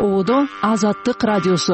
Оодо Азаттык радиосу.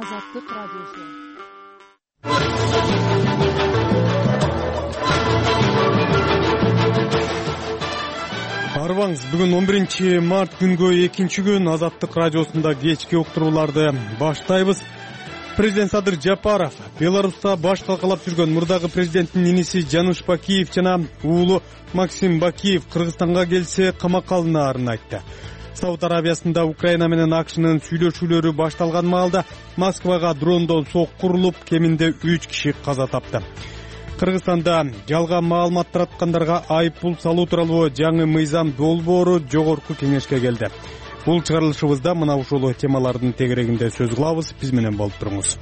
Арбаңыз, бүгүн 11 март күнгө 2-күн Азаттык радиосунда кечки уктурууларды баштайбыз. Президент Садыр Жапаров Беларуста баш калкалап жүргөн мурдагы президенттин иниси Жануш Бакиев жана уулу Максим Бакиев Кыргызстанга келсе камакка алынаарын айтты. Сауд Арабиясында Украина менен АКШнын сүйлөшүүлөрү башталган маалда Москвага дрондон сокку урулуп, кеминде 3 киши каза тапты. Кыргызстанда жалган маалымат тараткандарга айыппул салуу тууралуу жаңы мыйзам долбоору жогорку кеңешке келди. Бул чыгарылышыбызда мына ушул темалардын тегерегинде сөз кылабыз. Биз менен болуп туруңуз.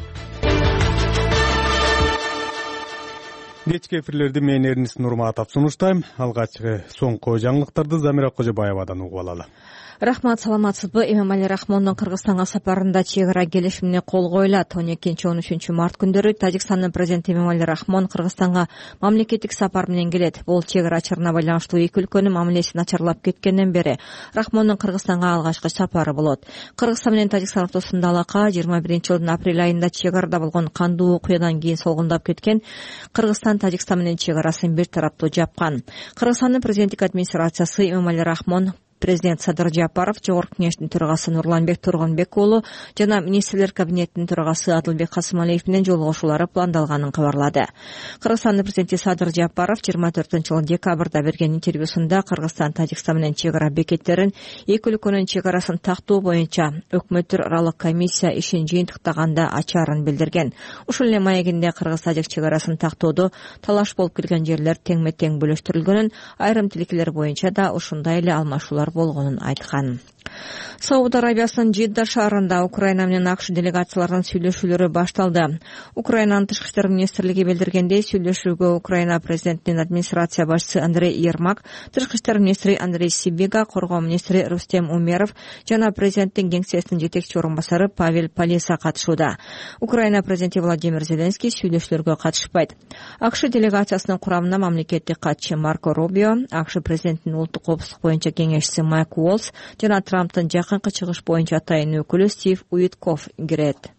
Кечки эфирлерди мен Эрнис Нурматов сунуштайм. Алгач соңку жаңылыктарды Замира Кожобаевадан угуп алалы. Рахмат, саламатсызбы? Эмомали Рахмондун Кыргызстанга сапарында чек ара келишимине кол коюлат. 12-13 март күндөрү Тажикстандын президенти Эмомали Рахмон Кыргызстанга мамлекеттик сапар менен келет. Бул чек ара чарына байланыштуу эки өлкөнүн мамилеси начарлап кеткенден бери Рахмондун Кыргызстанга алгачкы сапары болот. Кыргызстан менен Тажикстан ортосунда алака 21-жылдын апрель айында чек арада болгон кандуу окуядан кийин солгундап кеткен. Кыргызстан Тажикстан менен чек арасын бир тараптуу жапкан. Кыргызстандын президенттик администрациясы Эмомали Рахмон, президент Садыр Жапаров, жогорку кеңештин төрагасы Нурланбек Тургунбек уулу жана министрлер кабинетинин төрагасы Адылбек Касымалиев менен жолугушуулары пландалганын кабарлады. Кыргызстандын президенти Садыр Жапаров 24-жылы декабрда берген интервьюсунда Кыргызстан Тажикстан менен чек ара бекеттерин эки өлкөнүн чек арасын тактоо боюнча өкмөттөр аралык комиссия ишин жыйынтыктаганда ачаарын билдирген. Ушул эле маегинде Кыргыз-Тажик чек арасын тактоодо талаш болуп келген жерлер теңме-тең бөлүштүрүлгөнүн, айрым тилкелер боюнча да ушундай эле алмашуулар болгонун айткан. Сауд Арабиясынын Жидда шаарында Украина менен АКШ делегацияларынын сүйлөшүүлөрү башталды. Украинанын тышкы иштер министрлиги билдиргендей, сүйлөшүүгө Украина президентинин администрация башчысы Андрей Ермак, тышкы иштер министри Андрей Сибига, коргоо министри Рустем Умеров жана президенттин кеңсесинин жетекчи орун басары Павел Полиса катышууда. Украина президенти Владимир Зеленский сүйлөшүүлөргө катышпайт. АКШ делегациясынын курамына мамлекеттик катчы Марко Рубио, АКШ президентинин улуттук коопсуздук боюнча кеңешчиси Майк Уолс жана Трамптын жакынкы чыгыш боюнча тайын өкүлү Стив Уитков кирет.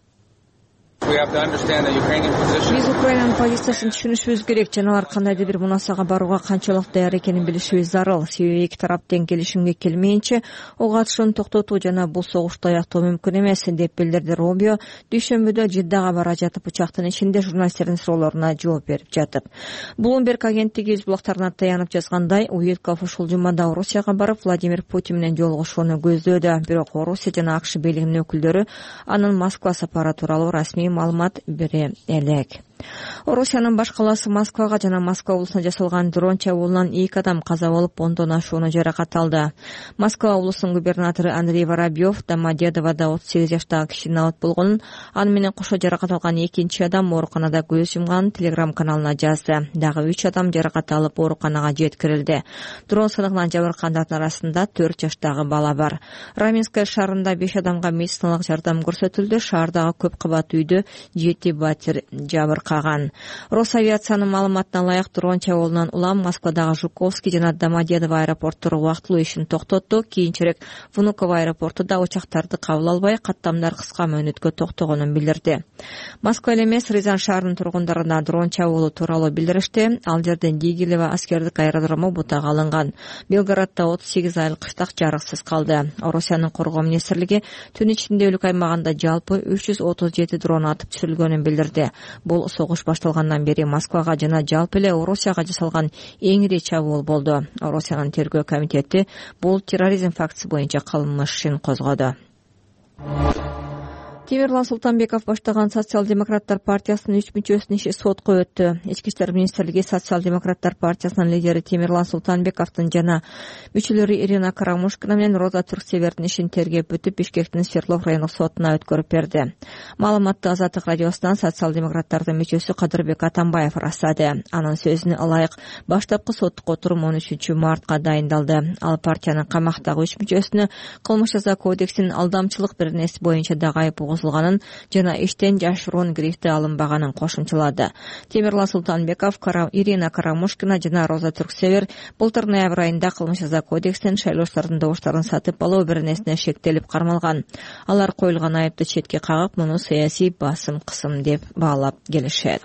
Биз Украинанын позициясын түшүнүшүбүз керек жана алар кандайдыр бир мунасага барууга канчалык даяр экенин билишибиз зарыл. Себеби эки тарап тең келишимге келмейинче ок атышууну токтотуу жана бул согушту аяктоо мүмкүн эмес, деп билдирди Рубио дүйшөмбүдө Жиддага бара жатып учактын ичинде журналисттердин суроолоруна жооп берип жатып. Bloomberg агенттиги өз булактарына таянып жазгандай, Уитков ушул жумада Орусияга барып Владимир Путин менен жолугушууну көздөөдө. Бирок Орусия жана АКШ бийлигинин өкүлдөрү анын Москва сапары тууралуу расмий маалымат бере элек. Орусиянын баш калаасы Москвага жана Москва облусуна жасалган дрон чабуулунан 2 адам каза болуп, 10 ашууну жаракат алды. Москва облусунун губернатору Андрей Воробьев Домодедоводо 38 жаштагы кишинин алат болгонун, аны менен кошо жаракат алган экинчи адам ооруканада көз жумганын Telegram каналына жазды. Дагы 3 адам жаракат алып ооруканага жеткирилди. Дрон сынагынан жабыркандардын арасында 4 жаштагы бала бар. Раменское шаарында 5 адамга медициналык жардам көрсөтүлдү. Шаардагы көп кабат үйдө 7 батир жабыркаган. Росавиациянын маалыматына ылайык дрон чабуулунан улам Москвадагы Жуковский жана Домодедово аэропорттору убактылуу ишин токтотту. Кийинчерээк Внуково аэропорту да учактарды кабыл албай, каттамдар кыска мөөнөткө токтогонун билдирди. Москва эле эмес, Рязань шаарынын тургундарына дрон чабуулу тууралуу билдиришти. Ал жерден Дигилево аскердик аэродрому бутага алынган. Белградда 38 айлык кыштак жарыксыз калды. Орусиянын коргоо министрлиги түн ичинде өлкө аймагында жалпы 337 дрон атып түшүрүлгөнүн билдирди. Бул согуш башталгандан бери Москвага жана жалпы эле Орусияга жасалган эң ири чабуул болду. Орусиянын тергөө комитети бул терроризм фактысы боюнча кылмыш ишин козгоду. Темирлан Султанбеков баштаган Социал-демократтар партиясынын 3 мүчөсүнүн иши сотко өттү. Ички иштер министрлиги Социал-демократтар партиясынын лидери Темирлан Султанбековдун жана мүчөлөрү Ирина Карамушкина менен Роза Түрксевердин ишин тергеп бүтүп, Бишкектин Свердлов райондук сотуна өткөрүп берди. Маалыматты Азаттык радиосунан Социал-демократтардын мүчөсү Кадырбек Атамбаев ырастады. Анын сөзүнө ылайык, баштапкы соттук отурум 13 мартка дайындалды. Ал партиянын камактагы 3 мүчөсүнө кылмыш жаза кодексинин алдамчылык бир нерсе боюнча да айып бузулганын жана иштен жашыруун грифти алынбаганын кошумчалады. Темирлан Султанбеков, Ирина Карамушкина жана Роза Түрксевер былтыр ноябрь айында кылмыш жаза кодексинин шайлоочулардын добуштарын сатып алуу беренесине шектелип кармалган. Алар коюлган айыпты четке кагып, муну саясий басым кысым деп баалап келишет.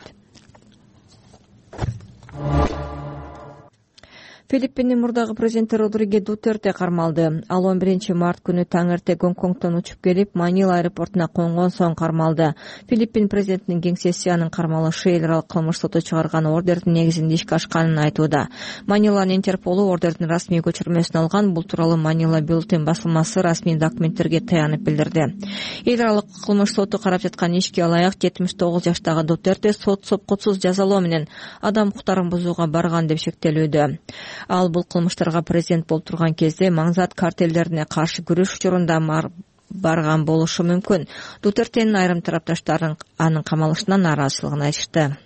Филиппиндин мурдагы президенти Родриго Дутерте кармалды. Ал 11 март күнү таң эрте Гонконгдон учуп келип, Манила аэропортуна конгон соң кармалды. Филиппин президентинин кеңсеси анын кармалышы эл аралык кылмыш соту чыгарган ордердин негизинде ишке ашканын айтууда. Маниланын Интерполу ордердин расмий көчүрмөсүн алган. Бул тууралуу Манила Бюллетень басылмасы расмий документтерге таянып билдирди. Эл аралык кылмыш соту карап жаткан ишке алаяк 79 жаштагы Дутерте сот сопкутсуз жазалоо менен адам укуктарын бузууга барган деп шектелүүдө. Ал бул кылмыштарга президент болуп турган кезде маңзат картелдерине каршы күрөш учурунда барган болушу мүмкүн. Дутертенин айрым тарапташтары анын камалышынан нааразычылыгын айтышты.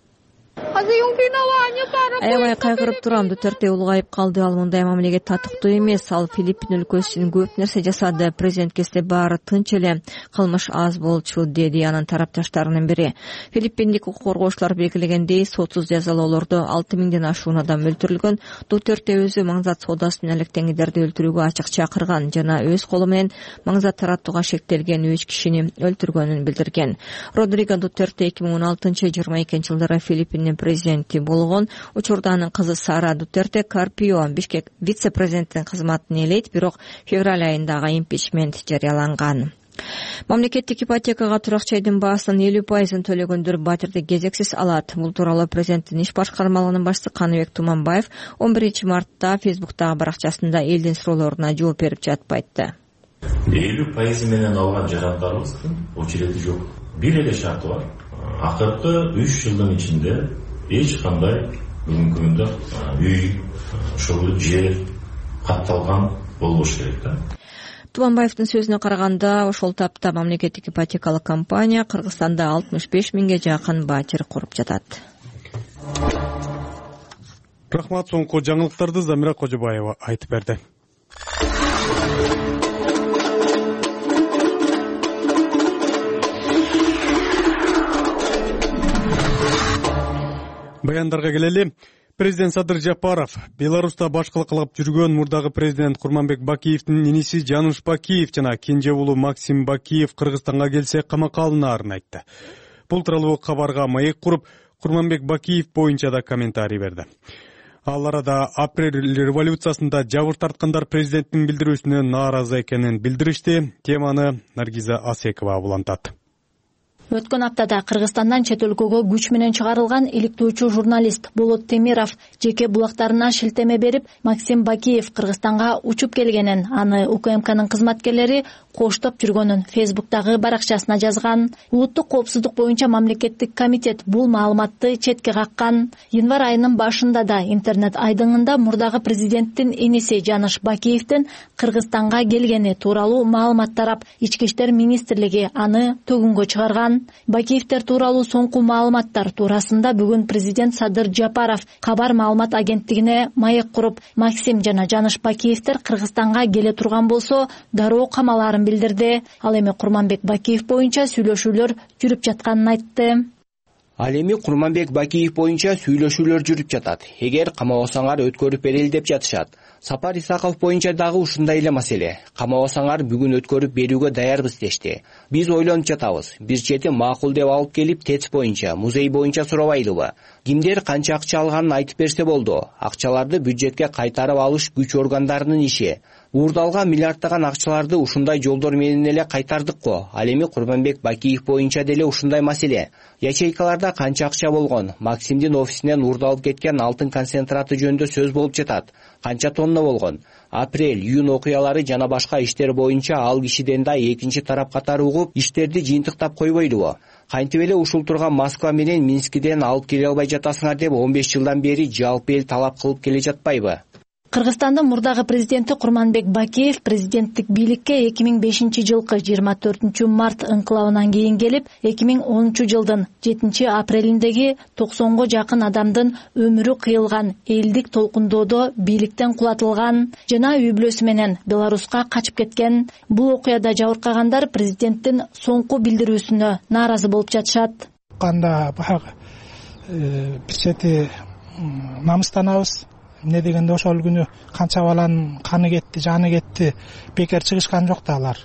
Аябай кайгырып турам, Дутерте улгайып калды. Ал мындай мамилеге татыктуу эмес. Ал Филиппин өлкөсү үчүн көп нерсе жасады. Президент кезде баары тынч эле, кылмыш аз болчу, деди анын тарапташтарынын бири. Филиппиндик укук коргоочулар белгилегендей, сотсуз жазалоолордо 6000ден ашуун адам өлтүрүлгөн. Дутерте өзү маңзат соодасы менен алектеңидерди өлтүрүүгө ачык чакырган жана өз колу менен маңзат таратууга шектелген 3 кишини өлтүргөнүн билдирген. Родриго Дутерте 2016-22 Филиппиндин президенти болгон. Учурда анын кызы Сара Дутерте Карпио Бишкек вице-президенттин кызматын ээлейт, бирок февраль айындагы импичмент жарыяланган. Мамлекеттик ипотекага туракчайдын баасынын 50% төлөгөндөр батирди кезексиз алат. Бул тууралуу президенттин иш башкармалыгынын башчысы Каныбек Туманбаев 11 мартта Фейсбуктагы баракчасында элдин суроолоруна жооп берип жатып айтты. 50% менен алган жарандарыбыздын очереди жок. Бир эле шарты бар. Акыркы 3 жылдын ичинде эч кандай бүгүнкү күндө үй, ошол жер катталган болбош керек да. Туманбаевдин сөзүнө караганда, ошол тапта мамлекеттик ипотекалык компания Кыргызстанда 65 миңге жакын батир куруп жатат. Рахмат, соңку жаңылыктарды Замира Кожобаева айтып берди. Баяндарга келели. Президент Садыр Жапаров Беларуста башкылык кылып жүргөн мурдагы президент Курманбек Бакиевдин иниси Жаныш Бакиев жана кенже уулу Максим Бакиев Кыргызстанга келсе камакка алынаарын айтты. Бул тууралуу кабарга маек куруп, Курманбек Бакиев боюнча да комментарий берди. Ал арада апрель революциясында жабыр тарткандар президенттин билдирүүсүнө нааразы экенин билдиришти. Теманы Наргиза Асекова улантат. Өткөн аптада Кыргызстандан чет өлкөгө күч менен чыгарылган иликтөөчү журналист Болот Темиров жеке булактарына шилтеме берип, Максим Бакиев Кыргызстанга учуп келгенин, аны УКМКнын кызматкерлери коштоп жүргөнүн Фейсбуктагы баракчасына жазган. Улуттук коопсуздук боюнча мамлекеттик комитет бул маалыматты четке каккан. Январь айынын башында да интернет айдыңында мурдагы президенттин иниси Жаныш Бакиевдин Кыргызстанга келгени тууралуу маалымат тарап, Ички иштер министрлиги аны төгүнгө чыгарган. Бакиевтер тууралуу соңку маалыматтар туурасында бүгүн президент Садыр Жапаров кабар маалымат агенттигине маек куруп, Максим жана Жаныш Бакиевтер Кыргызстанга келе турган болсо, дароо камалаарын билдирди. Ал эми Курманбек Бакиев боюнча сүйлөшүүлөр жүрүп жатканын айтты. Ал эми Курманбек Бакиев боюнча сүйлөшүүлөр жүрүп жатат. Эгер камабасаңар өткөрүп берели деп жатышат. Сапар Исаков боюнча дагы ушундай эле маселе. Камабасаңар бүгүн өткөрүп берүүгө даярбыз дешти. Биз ойлонуп жатабыз. Бир чети макул деп алып келип ТЭЦ боюнча, музей боюнча сурабайлыбы? Кимдер канча акча алганын айтып берсе болду. Акчаларды бюджетке кайтарып алыш күч органдарынын иши. Уурдалган миллиарддаган акчаларды ушундай жолдор менен эле кайтардык го. Ал эми Курманбек Бакиев боюнча деле ушундай маселе. Ячейкаларда канча акча болгон? Максимдин офисинен уурдалып кеткен алтын концентраты жөнүндө сөз болуп жатат. Канча тонна болгон? Апрель, июнь окуялары жана башка иштер боюнча ал кишиден да экинчи тарап катары угуп, иштерди жыйынтыктап койбойлубу? Кантип эле ушул турган Москва менен Минскиден алып келе албай жатасыңар деп 15 жылдан бери жалпы эл талап кылып келе жатпайбы? Кыргызстандын мурдагы президенти Курманбек Бакиев президенттик бийликке 2005-жылкы 24 март ыңкылабынан кийин келип, 2010 жылдын 7 апрелиндеги 90го жакын адамдын өмүрү кыйылган элдик толкундоодо бийликтен кулатылган жана үй бүлөсү менен Беларуска качып кеткен. Бул окуяда жабыркагандар президенттин соңку билдирүүсүнө нааразы болуп жатышат. Канда баягы бир чети намыстанабыз. Эмне дегенде ошол күнү канча баланын каны кетти, жаны кетти, бекер чыгышкан жок да алар.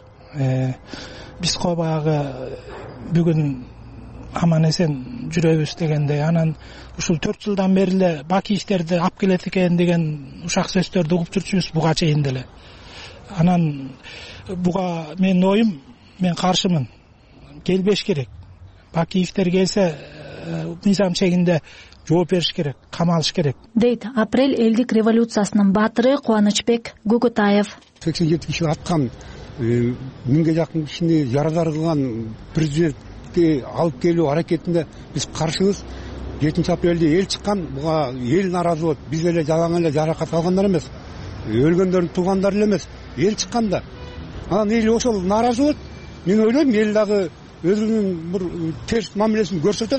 Биз ко баягы бүгүн аман эсен жүрөбүз дегенде, анан ушул 4 жылдан бери эле Бакиевтерди алып келет экен деген ушак сөздөрдү угуп жүрчүбүз буга чейин деле. Анан буга менин оюм, мен каршымын. Келбеш керек. Бакиевтер келсе мыйзам чегинде жооп бериш керек, камалыш керек, дейт апрель элдик революциясынын баатыры Кубанычбек Гөгөтаев. 87 аткан 1000ге жакын кишини жарадар кылган президентти алып келүү аракетинде биз каршыбыз. 7 апрелде эл чыккан, буга эл нааразы болот. Биз эле жалаң эле жаракат алгандар эмес, өлгөндөрдүн туугандары эле эмес, эл чыкканда. Анан эл ошол нааразы болот. Мен ойлойм, эл дагы өзүнүн бир терс мамилесин көрсөтөт.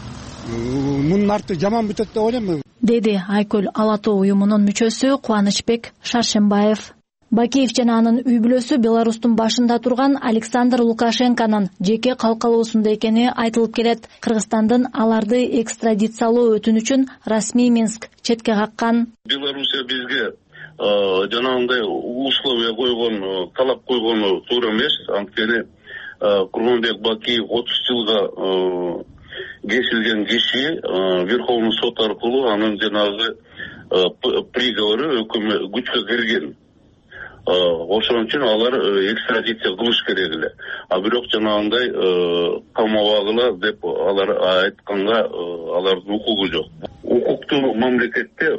Мунун арты жаман бүтөт деп ойлойм, деди Айкөл Ала Тоо уюмунун мүчөсү Кубанычбек Шаршембаев. Бакиев жана анын үй бүлөсү Беларустун башында турган Александр Лукашенконун жеке калкалоосунда экени айтылып келет. Кыргызстандын аларды экстрадициялоо өтүнүчүн расмий Минск четке каккан. Белоруссия бизге жанагындай условия койгон, талап койгону туура эмес. Анткени Курманбек Бакиев 30 жылга кесилген киши Верховный сот аркылуу анын жанагы приговору күчкө кирген. Ошон үчүн алар экстрадиция кылыш керек эле. А бирок жанагындай камабагыла деп алар айтканга алардын укугу жок. Укуктуу мамлекетте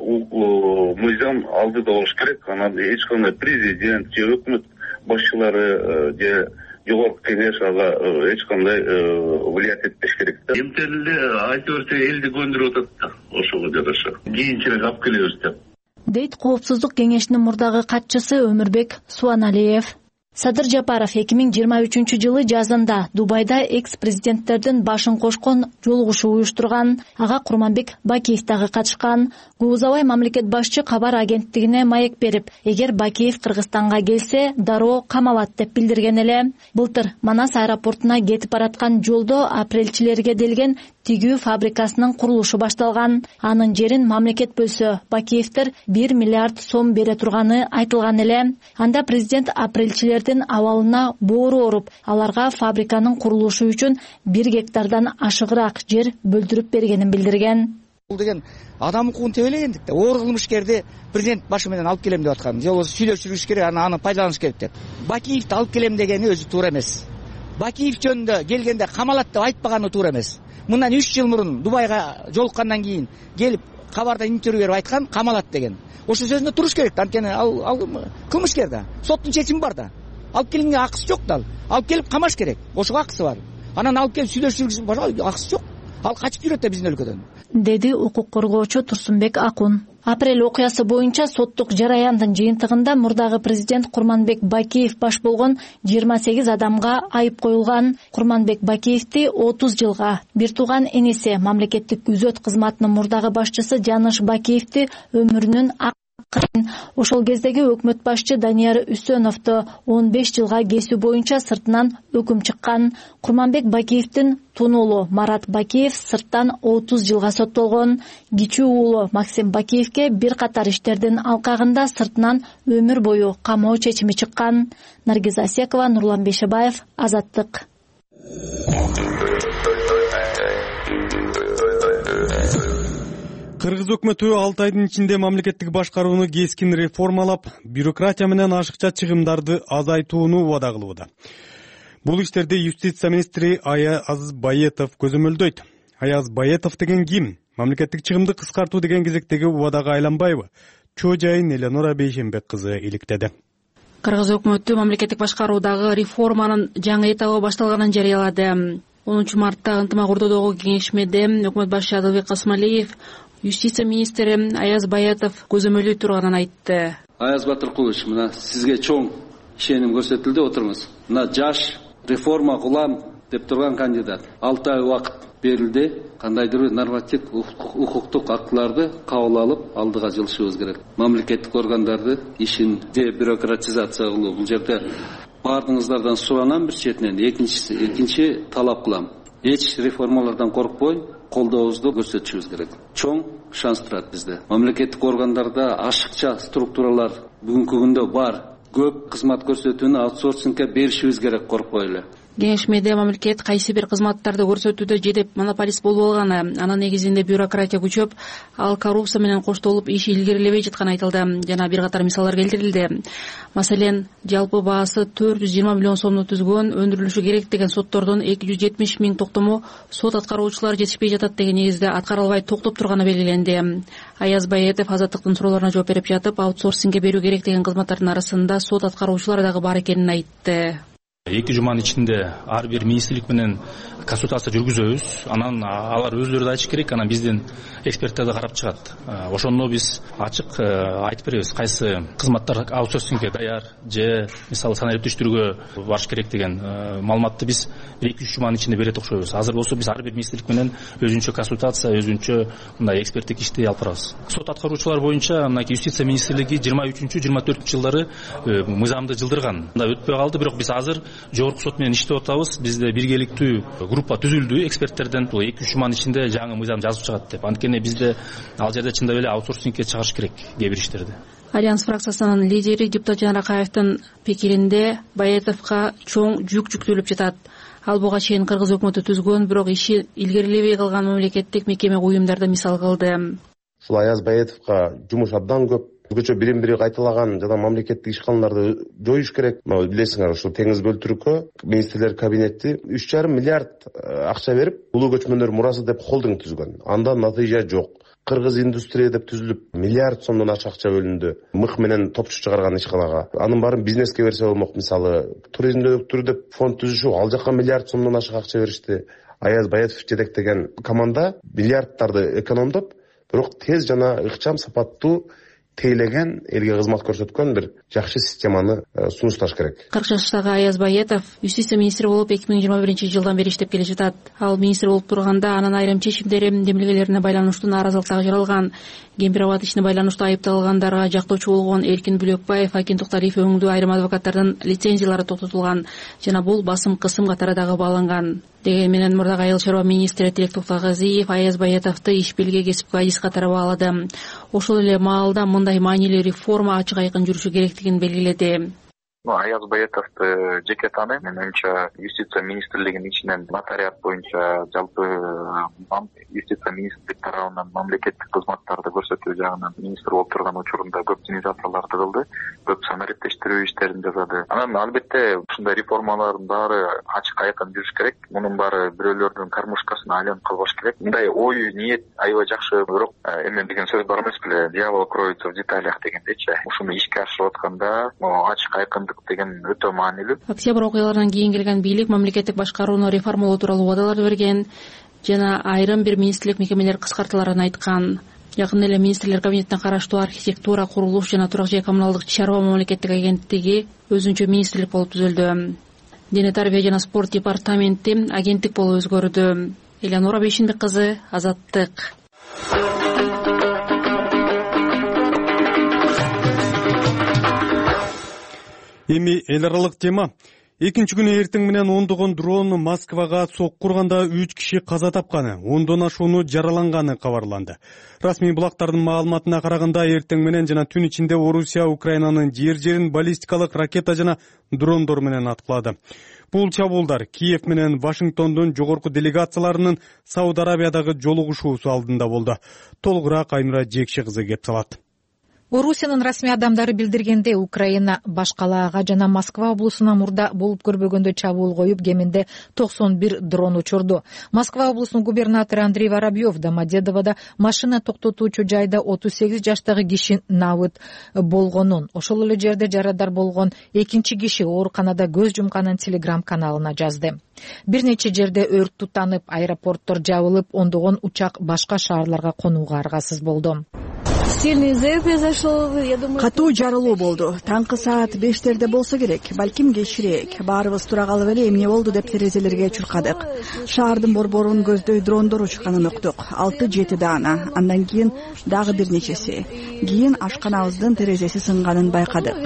мыйзам алдыда болуш керек. Анан эч кандай президент же өкмөт башчылары же жогорку кеңеш ага эч кандай влиять этпеш керек да. Эмтелде айтып берсе элди көндүрүп атат да, ошого жараша. Кийинчерээк алып келебиз деп. Дейт Коопсуздук кеңешинин мурдагы катчысы Өмүрбек Суаналиев. Садыр Жапаров 2023 жылы жазында Дубайда экс-президенттердин башын кошкон жолугушуу уюштурган. Ага Курманбек Бакиев дагы катышкан. Гуузабай мамлекет башчы кабар агенттигине маек берип, эгер Бакиев Кыргызстанга келсе, дароо камалат деп билдирген эле. Былтыр Манас аэропортуна кетип бараткан жолдо апрелчилерге делген тигүү фабрикасынын курулушу башталган. Анын жерин мамлекет бөлсө, Бакиевтер 1 миллиард сом бере турганы айтылган эле. Анда президент апрелчилердин абалына боору оруп, аларга фабриканын курулушу үчүн 1 гектардан ашыгыраак жер бөлдүрүп бергенин билдирген. Бул деген адам укугун тебелегендик да, оор кылмышкерди президент башы менен алып келем деп аткан. Же болбосо сүйлөшүрүш керек, аны пайдаланыш керек деп. Бакиевди алып келем дегени өзү туура эмес. Бакиев жөнүндө келгенде камалат деп айтпаганы туура эмес. Мындан 3 жыл мурун Дубайга жолуккандан кийин келип кабарда интервью берип айткан камалат деген. Ошол сөзүндө туруш керек. Анткени ал кылмышкер да. Соттун чечими бар да. Алып келгенге акысы жок да. Алып келип камаш керек. Ошого акысы бар. Анан алып келип сүйлөшүрүш акысы жок. Ал качып жүрөт да биздин өлкөдөн. Деди укук коргоочу Турсунбек Акун. Апрель окуясы боюнча соттук жараяндын жыйынтыгында мурдагы президент Курманбек Бакиев баш болгон 28 адамга айып коюлган. Курманбек Бакиевди 30 жылга, бир тууган эниси мамлекеттик күзөт кызматынын мурдагы башчысы Жаныш Бакиевди өмүрүнүн ошол кездеги өкмөт башчы Данияр Үсөновду 15 жылга кесүү боюнча сыртынан өкүм чыккан. Курманбек Бакиевдин тун уулу Марат Бакиев сырттан 30 жылга соттолгон. Кичүү уулу Максим Бакиевге бир катар иштердин алкагында сыртынан өмүр бою камоо чечими чыккан. Наргиз Асекова, Нурлан Бешебаев, Азаттык. Кыргыз өкмөтү 6 айдын ичинде мамлекеттик башкарууну кескин реформалап, бюрократия менен ашыкча чыгымдарды азайтууну убада кылууда. Бул иштерди юстиция министри Аяз Баетов көзөмөлдөйт. Аяз Баетов деген ким? Мамлекеттик чыгымды кыскартуу деген кезектеги убадага айланбайбы? Чоо жайын Эленора Бейшенбек кызы иликтеди. Кыргыз өкмөтү мамлекеттик башкаруудагы реформанын жаңы этабы башталганын жарыялады. 10 мартта ынтымак ордодогу кеңешмеде өкмөт башчы Адылбек Касмалиев Юстиция министри Аяз Баятов көзөмөлдөй турганын айтты. Аяз Батыркулович, мына сизге чоң ишеним көрсөтүлдү, отуруңуз. Мына жаш реформа кылам деп турган кандидат 6 ай убакыт берилди. Кандайдыр бир норматив укуктук актыларды кабыл алып алдыга жылышыбыз керек. Мамлекеттик органдарды ишин дебюрократизация кылуу. Бул жерде баардыгыңыздардан суранам бир четинен. Экинчи талап кылам. Эч реформалардан коркпой, колдообузду көрсөтүшүбүз керек. Чоң шанс турат бизде. Мамлекеттик органдарда ашыкча структуралар бүгүнкү күндө бар. Көп кызмат көрсөтүүнү аутсорсингге беришибиз керек, коркпой эле. Кеңешмеде мамлекет кайсы бир кызматтарды көрсөтүүдө жедеп монополист болуп алганы, анын негизинде бюрократия күчөп, ал коррупция менен коштолуп иши илгерилебей жатканы айтылды жана бир катар мисалдар келтирилди. Маселен, жалпы баасы 420 миллион сомду түзгөн, өндүрүлүшү керек деген соттордун 270 миң токтому сот аткаруучулар жетишпей жатат деген негизде аткарылбай токтоп турганы белгиленди. Аяз Баятов Азаттыктын суроолоруна жооп берип жатып, аутсорсингге берүү керек деген кызматтардын арасында сот аткаруучулар дагы бар экенин айтты. 2 жуманын ичинде ар бир министрлик менен консультация жүргүзөбүз. Анан алар өзүлөрү да айтыш керек, анан биздин эксперттер да карап чыгат. Ошондо биз ачык айтып беребиз, кайсы кызматтар аутсорсингге даяр же мисалы санариптештирүүгө барыш керек деген маалыматты биз 2-3 жуманын ичинде берет окшойбуз. Азыр болсо биз ар бир министрлик менен өзүнчө консультация, өзүнчө мындай эксперттик ишти алып барабыз. Сот аткаруучулар боюнча мына юстиция министрлиги 23-24 жылдары мыйзамды жылдырган. Мында өтпөй калды, бирок биз азыр жогорку сот менен иштеп атабыз. Бизде биргеликтүү группа түзүлдү эксперттерден. 2-3 жуманын ичинде жаңы мыйзам жазып чыгат деп. Анткени бизде ал жерде чындап эле аутсорсингге чыгарыш керек кээ бир иштерди. Альянс фракциясынын лидери депутат Жанаракаевдин пикиринде Баятовго чоң жүк жүктөлүп жатат. Ал буга чейин кыргыз өкмөтү түзгөн, бирок иши илгерилебей калган мамлекеттик мекеме уюмдарды мисал кылды. Ушул Аяз Баятовго жумуш абдан көп. Өзгөчө бирин-бири кайталаган жана мамлекеттик ишканаларды жоюш керек. Билесиңер, ушул теңиз көлтүрүккө министрлер кабинети 3,5 миллиард акча берип, улуу көчмөндөр мурасы деп холдинг түзгөн. Андан натыйжа жок. Кыргыз индустрия деп түзүлүп, миллиард сомдон акча бөлүндү. Мык менен топчу чыгарган ишканага. Анын баарын бизнеске берсе болмок. Мисалы, туризмди өктүрүү деп фонд түзүшүп, ал жакка миллиард сомдон ашык акча беришти. Аяз Баятов жетектеген команда миллиарддарды экономдоп, бирок тез жана ыкчам, сапаттуу тейлеген, элге кызмат көрсөткөн бир жакшы системаны сунушташ керек. 40 жаштагы Аяз Баятов юстиция министри болуп 2021 жылдан бери иштеп келе жатат. Ал министр болуп турганда анын айрым чечимдери демилгелерине байланыштуу нааразылык жаралган. Гемпирабад ишине байланыштуу айыпталгандарга жактоочу болгон Эркин Бүлөкбаев, Акин Токталиев өңдүү айрым адвокаттардын лицензиялары токтотулган жана бул басым кысым катары дагы бааланган. Деген менен мурдагы айыл чарба министри Тилек Токтогазиев Аяз Баятовду иш билге кесипкө адис катары баалады. Ошол эле маалда мындай маанилүү реформа ачык айкын жүрүшү керектигин белгиледи. Аяз Баятовду жеке тааныйм. Менимче юстиция министрлигинин ичинен нотариат боюнча жалпы юстиция министрлик тарабынан мамлекеттик кызматтарды көрсөтүү жагынан министр болуп турган учурунда көп инициативаларды кылды, көп санариптештирүү иштерин жасады. Анан албетте ушундай реформалардын баары ачык айкын жүрүш керек. Мунун баары бирөөлөрдүн кармушкасына айланып калбаш керек. Мындай ой, ниет аябай жакшы, бирок эме деген сөз бар эмес беле, дьявол кроется в деталях дегендейчи. Ушуну ишке ашырып атканда ачык айкын деген өтө маанилүү. Октябрь окуяларынан кийин келген бийлик мамлекеттик башкарууну реформалоо тууралуу убадалар берген жана айрым бир министрлик мекемелер кыскартыларын айткан. Жакында эле министрлер кабинетине караштуу архитектура, курулуш жана турак жай коммуналдык чарба мамлекеттик агенттиги өзүнчө министрлик болуп түзүлдү. Дене тарбия жана спорт департаменти агенттик болуп өзгөрдү. Элеонора Бейшинбек кызы, Азаттык. Эми эл аралык тема. Экинчи күнү эртең менен ондогон дрон Москвага сокку урганда 3 киши каза тапканы, 10дон ашууну жараланганы кабарланды. Расмий булактардын маалыматына караганда эртең менен жана түн ичинде Орусия Украинанын жерин баллистикалык ракета жана дрондор менен аткылады. Бул чабуулдар Киев менен Вашингтондун жогорку делегацияларынын Сауд Арабиядагы жолугушуусу алдында болду. Толугураак Айнура Жекши кызы кеп салат. Орусиянын расмий адамдары билдиргенде, Украина Башкалаага жана Москва облусуна мурда болуп көрбөгөндө чабуул коюп, кеминде 91 дрон учурду. Москва облусунун губернатору Андрей Воробьев Домодедоводо машина токтотуучу жайда 38 жаштагы киши набыт болгонун, ошол эле жерде жарадар болгон экинчи киши ооруканада көз жумканын Telegram каналына жазды. Бир нече жерде өрт тутанып, аэропорттор жабылып, ондогон учак башка шаарларга конууга аргасыз болду. Катуу жарылуу болду. Таңкы саат 5-терде болсо керек, балким кечирээк. Баарыбыз тура калып эле эмне болду деп терезелерге чуркадык. Шаардын борборун көздөй дрондор учканын уктук. 6-7 даана. Андан кийин дагы бир нечеси. Кийин ашканабыздын терезеси сынганын байкадык.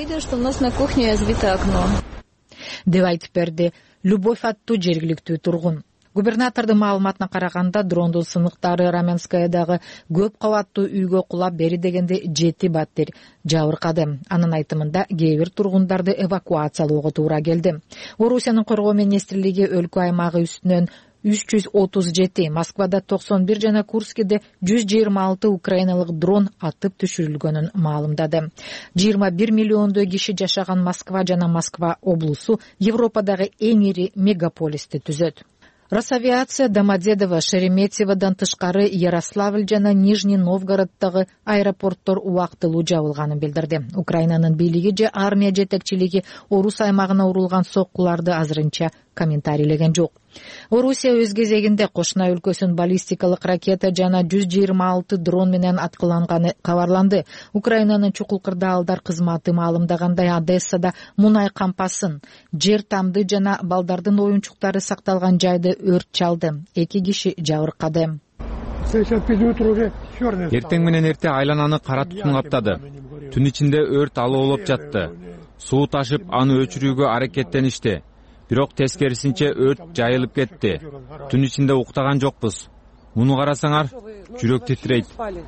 Деп айтып берди Любовь аттуу жергиликтүү тургун. Губернатордун маалыматына караганда, дрондун сыныктары Раменскаядагы көп кабаттуу үйгө кулап, бери дегенде 7 баттер жабыркады. Анын айтымында кээ бир тургундарды эвакуациялоого туура келди. Орусиянын коргоо министрлиги өлкө аймагы үстүнөн 337, Москвада 91 жана Курскиде 126 украиналык дрон атып түшүрүлгөнүн маалымдады. 21 миллиондой киши жашаган Москва жана Москва облусу Европадагы эң ири мегаполисти түзөт. Росавиация Домодедово, Шереметьеводон тышкары Ярославль жана Нижний Новгороддогу аэропорттор убактылуу жабылганын билдирди. Украинанын бийлиги же армия жетекчилиги Орус аймагына урулган соккуларды азырынча комментарийлеген жок. Орусия өз кезегинде кошуна өлкөсүн баллистикалык ракета жана 126 дрон менен аткыланганы кабарланды. Украинанын чукул кырдаалдар кызматы маалымдагандай, Одессада мунай кампасын, жер тамды жана балдардын оюнчуктары сакталган жайды өрт чалды. 2 киши жабыркады. Эртең менен эрте айлананы кара тутун каптады. Түн ичинде өрт алоолоп жатты. Суу ташып, аны өчүрүүгө аракеттеништи. Бирок тескерисинче өрт жайылып кетти. Түн ичинде уктаган жокпуз. Муну карасаңар, жүрөк титрейт.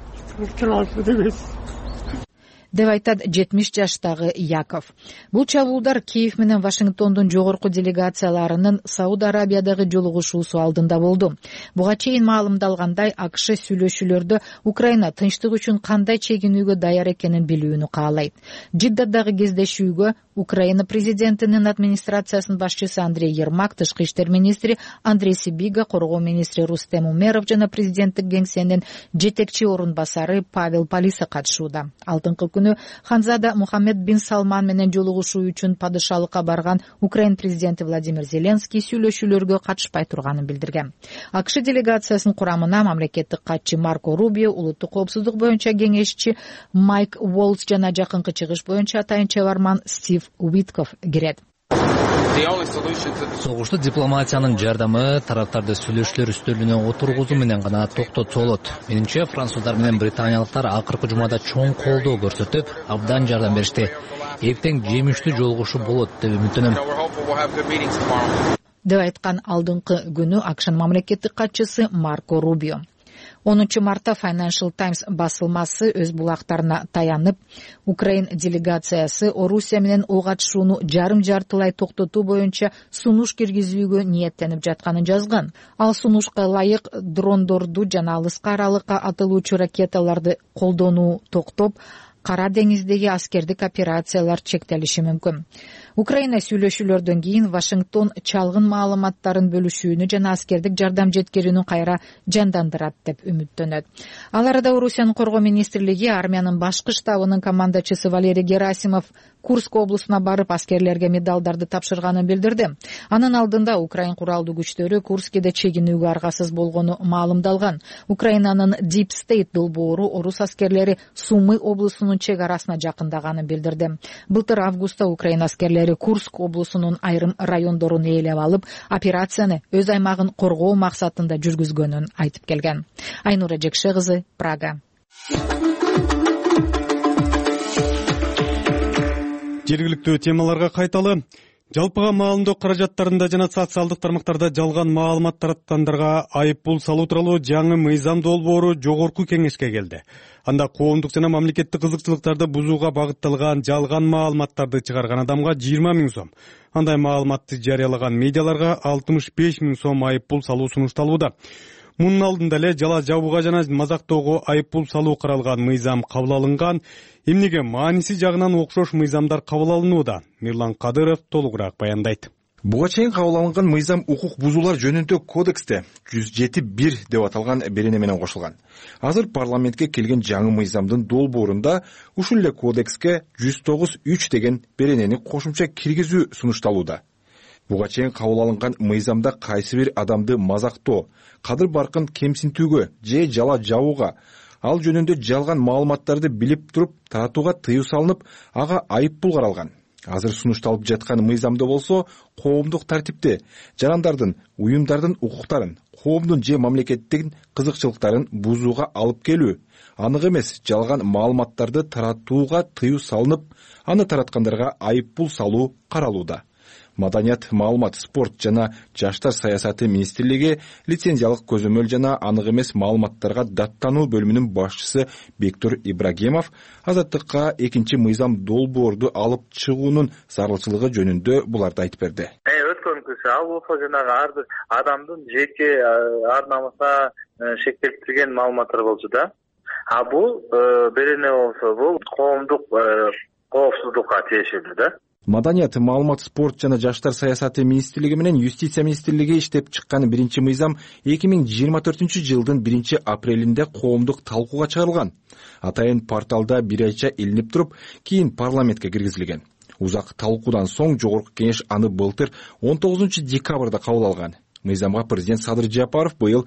Деп айтат 70 жаштагы Яков. Бул чабуулдар Киев менен Вашингтондун жогорку делегацияларынын Сауд Арабиядагы жолугушуусу алдында болду. Буга чейин маалымдалгандай, АКШ сүйлөшүүлөрдө Украина тынчтык үчүн кандай чегинүүгө даяр экенин билүүнү каалайт. Жиддадагы кездешүүгө Украина президентинин администрациясынын башчысы Андрей Ермак, тышкы иштер министри Андрей Сибига, коргоо министри Рустем Умеров жана президенттик кеңсенин жетекчи орун басары Павел Полиса катышууда. Алдыңкы күнү Ханзада Мухаммед бин Салман менен жолугушуу үчүн падышалыкка барган Украин президенти Владимир Зеленский сүйлөшүүлөргө катышпай турганын билдирген. АКШ делегациясынын курамына мамлекеттик катчы Марко Рубио, улуттук коопсуздук боюнча кеңешчи Майк Уолтс жана жакынкы чыгыш боюнча атайын чебарман Стив Уитков кирет. Согушту дипломатиянын жардамы тараптарды сүйлөшүүлөр үстөлүнө отургузуу менен гана токтотсо болот. Менимче, француздар менен британиялыктар акыркы жумада чоң колдоо көрсөтүп, абдан жардам беришти. Эртең жемиштүү жолугушуу болот деп үмүттөнөм. Деп айткан алдыңкы күнү АКШнын мамлекеттик катчысы Марко Рубио. 10 мартта Financial Times басылмасы өз булактарына таянып, Украин делегациясы Орусия менен ок атышууну жарым-жартылай токтотуу боюнча сунуш киргизүүгө ниеттенип жатканын жазган. Ал сунушка ылайык дрондорду жана алыска аралыкка атылуучу ракеталарды колдонуу токтоп, Кара деңиздеги аскердик операциялар чектелиши мүмкүн. Украина сүйлөшүүлөрдөн кийин Вашингтон чалгын маалыматтарын бөлүшүүнү жана аскердик жардам жеткирүүнү кайра жандандырат деп үмүттөнөт. Ал арада Орусиянын коргоо министрлиги армиянын башкы штабынын командачысы Валерий Герасимов Курск облусуна барып аскерлерге медалдарды тапшырганын билдирди. Анын алдында Украин куралдуу күчтөрү Курскиде чегинүүгө аргасыз болгону маалымдалган. Украинанын Deep State долбоору орус аскерлери Сумы облусунун чек арасына жакындаганын билдирди. Былтыр августта Украина аскерлери Курск облусунун айрым райондорун ээлеп алып, операцияны өз аймагын коргоо максатында жүргүзгөнүн айтып келген. Айнура Жекше кызы, Прага. Жергиликтүү темаларга кайталы. Жалпыга маалымдоо каражаттарында жана социалдык тармактарда жалган маалымат тараткандарга айып пул салуу тууралуу жаңы мыйзам долбоору жогорку кеңешке келди. Анда коомдук жана мамлекеттик кызыкчылыктарды бузууга багытталган жалган маалыматтарды чыгарган адамга 20 000 сом, андай маалыматты жарыялаган медиаларга 65 000 сом айып пул салуу сунушталууда. Мунун алдында эле жала жабууга жана мазактоого айып пул салуу каралган мыйзам кабыл алынган. Эмнеге мааниси жагынан окшош мыйзамдар кабыл алынууда? Мирлан Кадыров толугураак баяндайт. Буга чейин кабыл алынган мыйзам укук бузуулар жөнүндө кодексте 107.1 деп аталган берене менен кошулган. Азыр парламентке келген жаңы мыйзамдын долбоорунда ушул эле кодекске 109.3 деген беренени кошумча киргизүү сунушталууда. Буга чейин кабыл алынган мыйзамда кайсы бир адамды мазактоо, кадыр-баркын кемсинтүүгө же жала жабууга, ал жөнүндө жалган маалыматтарды билип туруп таратууга тыюу салынып, ага айып пул каралган. Азыр сунушталып жаткан мыйзамда болсо коомдук тартипти, жарандардын, уюмдардын укуктарын, коомдун же мамлекеттин кызыкчылыктарын бузууга алып келүү, анык эмес жалган маалыматтарды таратууга тыюу салынып, аны тараткандарга айып пул салуу каралууда. Маданият, маалымат, спорт жана жаштар саясаты министрлиги лицензиялык көзөмөл жана анык эмес маалыматтарга даттануу бөлүмүнүн башчысы Бектур Ибрагимов Азаттыкка экинчи мыйзам долбоорду алып чыгуунун зарылчылыгы жөнүндө буларды айтып берди. Өткөнкүсү ал болсо жанагы ар бир адамдын жеке ар намысына шектелтирген маалыматтар болчу да. А бул берене болсо бул коомдук коопсуздукка тиешелүү да. Маданият, маалымат, спорт жана жаштар саясаты министрлиги менен юстиция министрлиги иштеп чыккан биринчи мыйзам 2024-жылдын 1-апрелинде коомдук талкууга чыгарылган. Атайын порталда бир айча илинип туруп, кийин парламентке киргизилген. Узак талкуудан соң жогорку кеңеш аны былтыр 19-декабрда кабыл алган. Мыйзамга президент Садыр Жапаров быйыл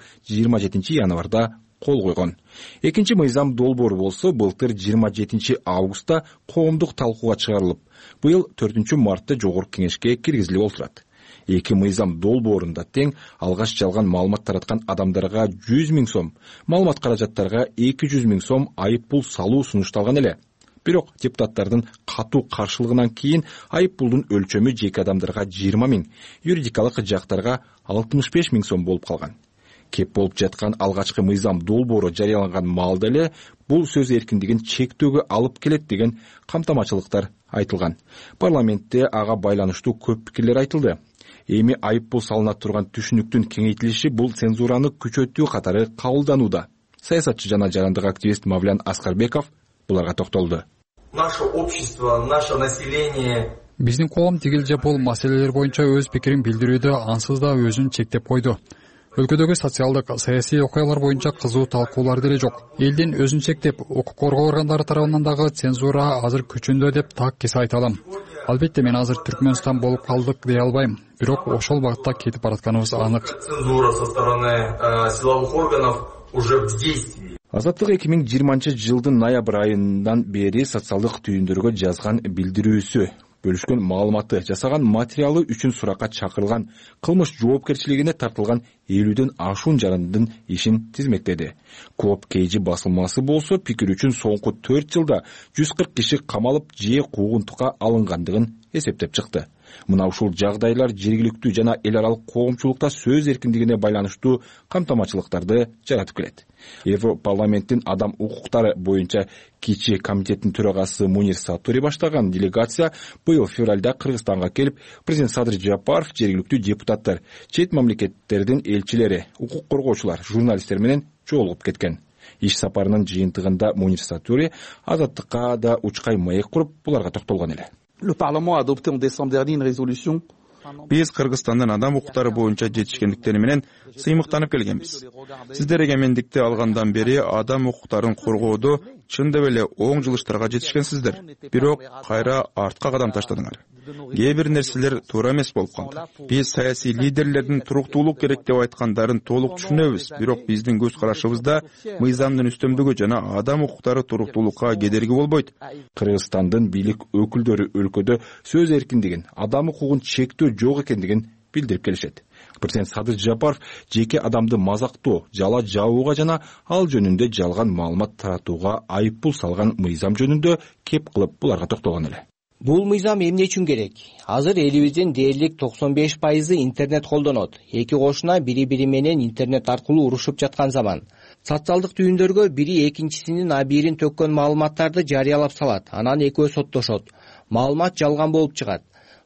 27 январда кол койгон. Экинчи мыйзам долбоору болсо былтыр 27 августта коомдук талкууга чыгарылып, быйыл 4 мартта жогорку кеңешке киргизилип олтурат. Эки мыйзам долбоорунда тең алгаш жалган маалымат тараткан адамдарга 100 000 сом, маалымат каражаттарга 200 000 сом айып пул салуу сунушталган эле. Бирок депутаттардын катуу каршылыгынан кийин айып пулдун өлчөмү жеке адамдарга 20 000, юридикалык жактарга 65 000 сом болуп калган. Кеп болуп жаткан алгачкы мыйзам долбоору жарыяланган маалда эле бул сөз эркиндигин чектөөгө алып келет деген камтамачылыктар айтылган. Парламентте ага байланыштуу көп пикирлер айтылды. Эми айып пул салына турган түшүнүктүн кеңейтилиши бул цензураны күчөтүү катары кабылданууда. Саясатчы жана жарандык активист Мавлян Аскарбеков буларга токтолду. Наше общество, наше население. Биздин коом тигил же бул маселелер боюнча өз пикирин билдирүүдө ансыз да өзүн чектеп койду. Өлкөдөгү социалдык, саясий окуялар боюнча кызуу талкуулар деле жок. Элдин өзүн чектеп, укук коргоо органдары тарабынан дагы цензура азыр күчүндө деп так кесе айта алам. Албетте мен азыр Түркмөнстан болуп калдык дей албайм, бирок ошол багытта кетип баратканыбыз анык. Цензура со стороны силовых органов уже в действии. Азаттык 2020-жылдын ноябрь айынан бери социалдык түйүндөргө жазган билдирүүсү, бөлүшкөн маалыматы, жасаган материалы үчүн суракка чакырылган, кылмыш жоопкерчилигине тартылган 50ден ашуун жарандын ишин тизмектеди. Коп Кейжи басылмасы болсо пикир үчүн соңку 4 жылда 140 киши камалып же куугунтукка алынгандыгын эсептеп чыкты. Мына ушул жагдайлар жергиликтүү жана эл аралык коомчулукта сөз эркиндигине байланыштуу камтамачылыктарды жаратып келет. Европарламенттин адам укуктары боюнча кичи комитеттин төрагасы Мунир Сатури баштаган делегация быйыл февралда Кыргызстанга келип, президент Садыр Жапаров, жергиликтүү депутаттар, чет мамлекеттердин элчилери, укук коргоочулар, журналисттер менен жолугуп кеткен. Иш сапарынын жыйынтыгында Мунир Сатури Азаттыкка да учкай маек куруп, буларга токтолгон эле. Le Parlement a adopté en décembre dernier une résolution. Биз Кыргызстандын адам укуктары боюнча жетишкендиктери менен сыймыктанып келгенбиз. Сиздер эгемендикти алгандан бери адам укуктарын коргоодо чындап эле оң жылыштарга жетишкенсиздер. Бирок кайра артка кадам таштадыңар. Кээ бир нерселер туура эмес болуп калды. Биз саясий лидерлердин туруктуулук керек деп айткандарын толук түшүнөбүз, бирок биздин көз карашыбызда мыйзамдын үстөмдүгү жана адам укуктары туруктуулукка кедерги болбойт. Кыргызстандын бийлик өкүлдөрү өлкөдө сөз эркиндигин, адам укугун чектөө жок экендигин билдирип келишет. Президент Садыр Жапаров жеке адамды мазактоо, жала жабууга жана ал жөнүндө жалган маалымат таратууга айып пул салган мыйзам жөнүндө кеп кылып буларга токтолгон эле. Бул мыйзам эмне үчүн керек? Азыр элибиздин дээрлик 95% интернет колдонот. Эки кошуна бири-бири менен интернет аркылуу урушуп жаткан заман. Социалдык түйүндөргө бири экинчисинин абийирин төккөн маалыматтарды жарыялап салат, анан экөө соттошот. Маалымат жалган болуп чыгат.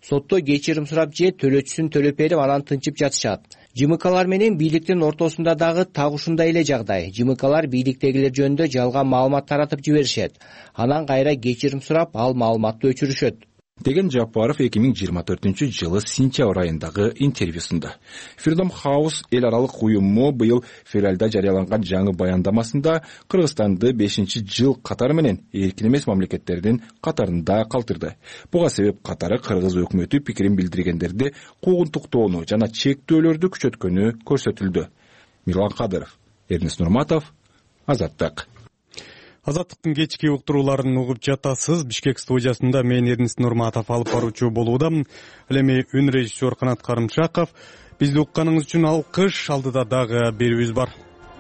сотто кечирим сурап же төлөөчүсүн төлөп берип анан тынчып жатышат. ЖМКлар менен бийликтин ортосунда дагы так ушундай эле жагдай. ЖМКлар бийликтегилер жөнүндө жалган маалымат таратып жиберишет, анан кайра кечирим сурап ал маалыматты өчүрүшөт, деген Жапаров 2024-жылы сентябрь айындагы интервьюсунда. Freedom House эл аралык уюму быйыл февралда жарыяланган жаңы баяндамасында Кыргызстанды 5-жыл катары менен эркин эмес мамлекеттердин катарында калтырды. Буга себеп катары Кыргыз өкмөтү пикирин билдиргендерди куугунтуктоону жана чектөөлөрдү күчөткөнү көрсөтүлдү. Мирлан Кадыров, Эрнис Нурматов, Азаттык. Азаттыктын кечки уктурууларын угуп жатасыз. Бишкек студиясында мен Эрнис Нурматов алып баруучу болууда. Ал эми үн режиссер Канат Карымшаков. Бизди укканыңыз үчүн алкыш. Алдыда дагы берүүбүз бар.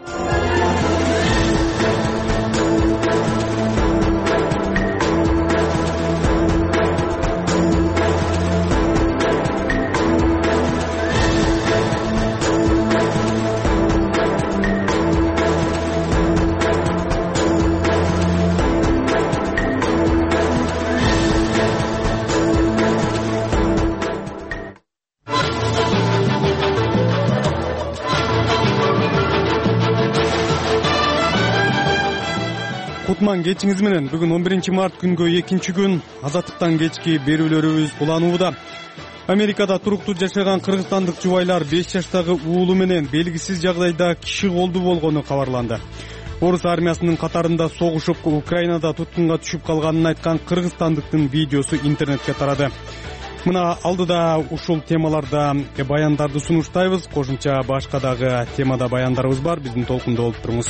Кутман кечиңиз менен. Бүгүн 11 март күнгө 2-күн Азаттыктан кечки берүүлөрүбүз уланууда. Америкада туруктуу жашаган кыргызстандык жубайлар 5 жаштагы уулу менен белгисиз жагдайда киши колду болгону кабарланды. Орус армиясынын катарында согушуп, Украинада туткунга түшүп калганын айткан кыргызстандыктын видеосу интернетке тарады. Мына алдыда ушул темаларда баяндарды сунуштайбыз. Кошумча башка дагы темада баяндарыбыз бар. Биздин толкунда болуп туруңуз.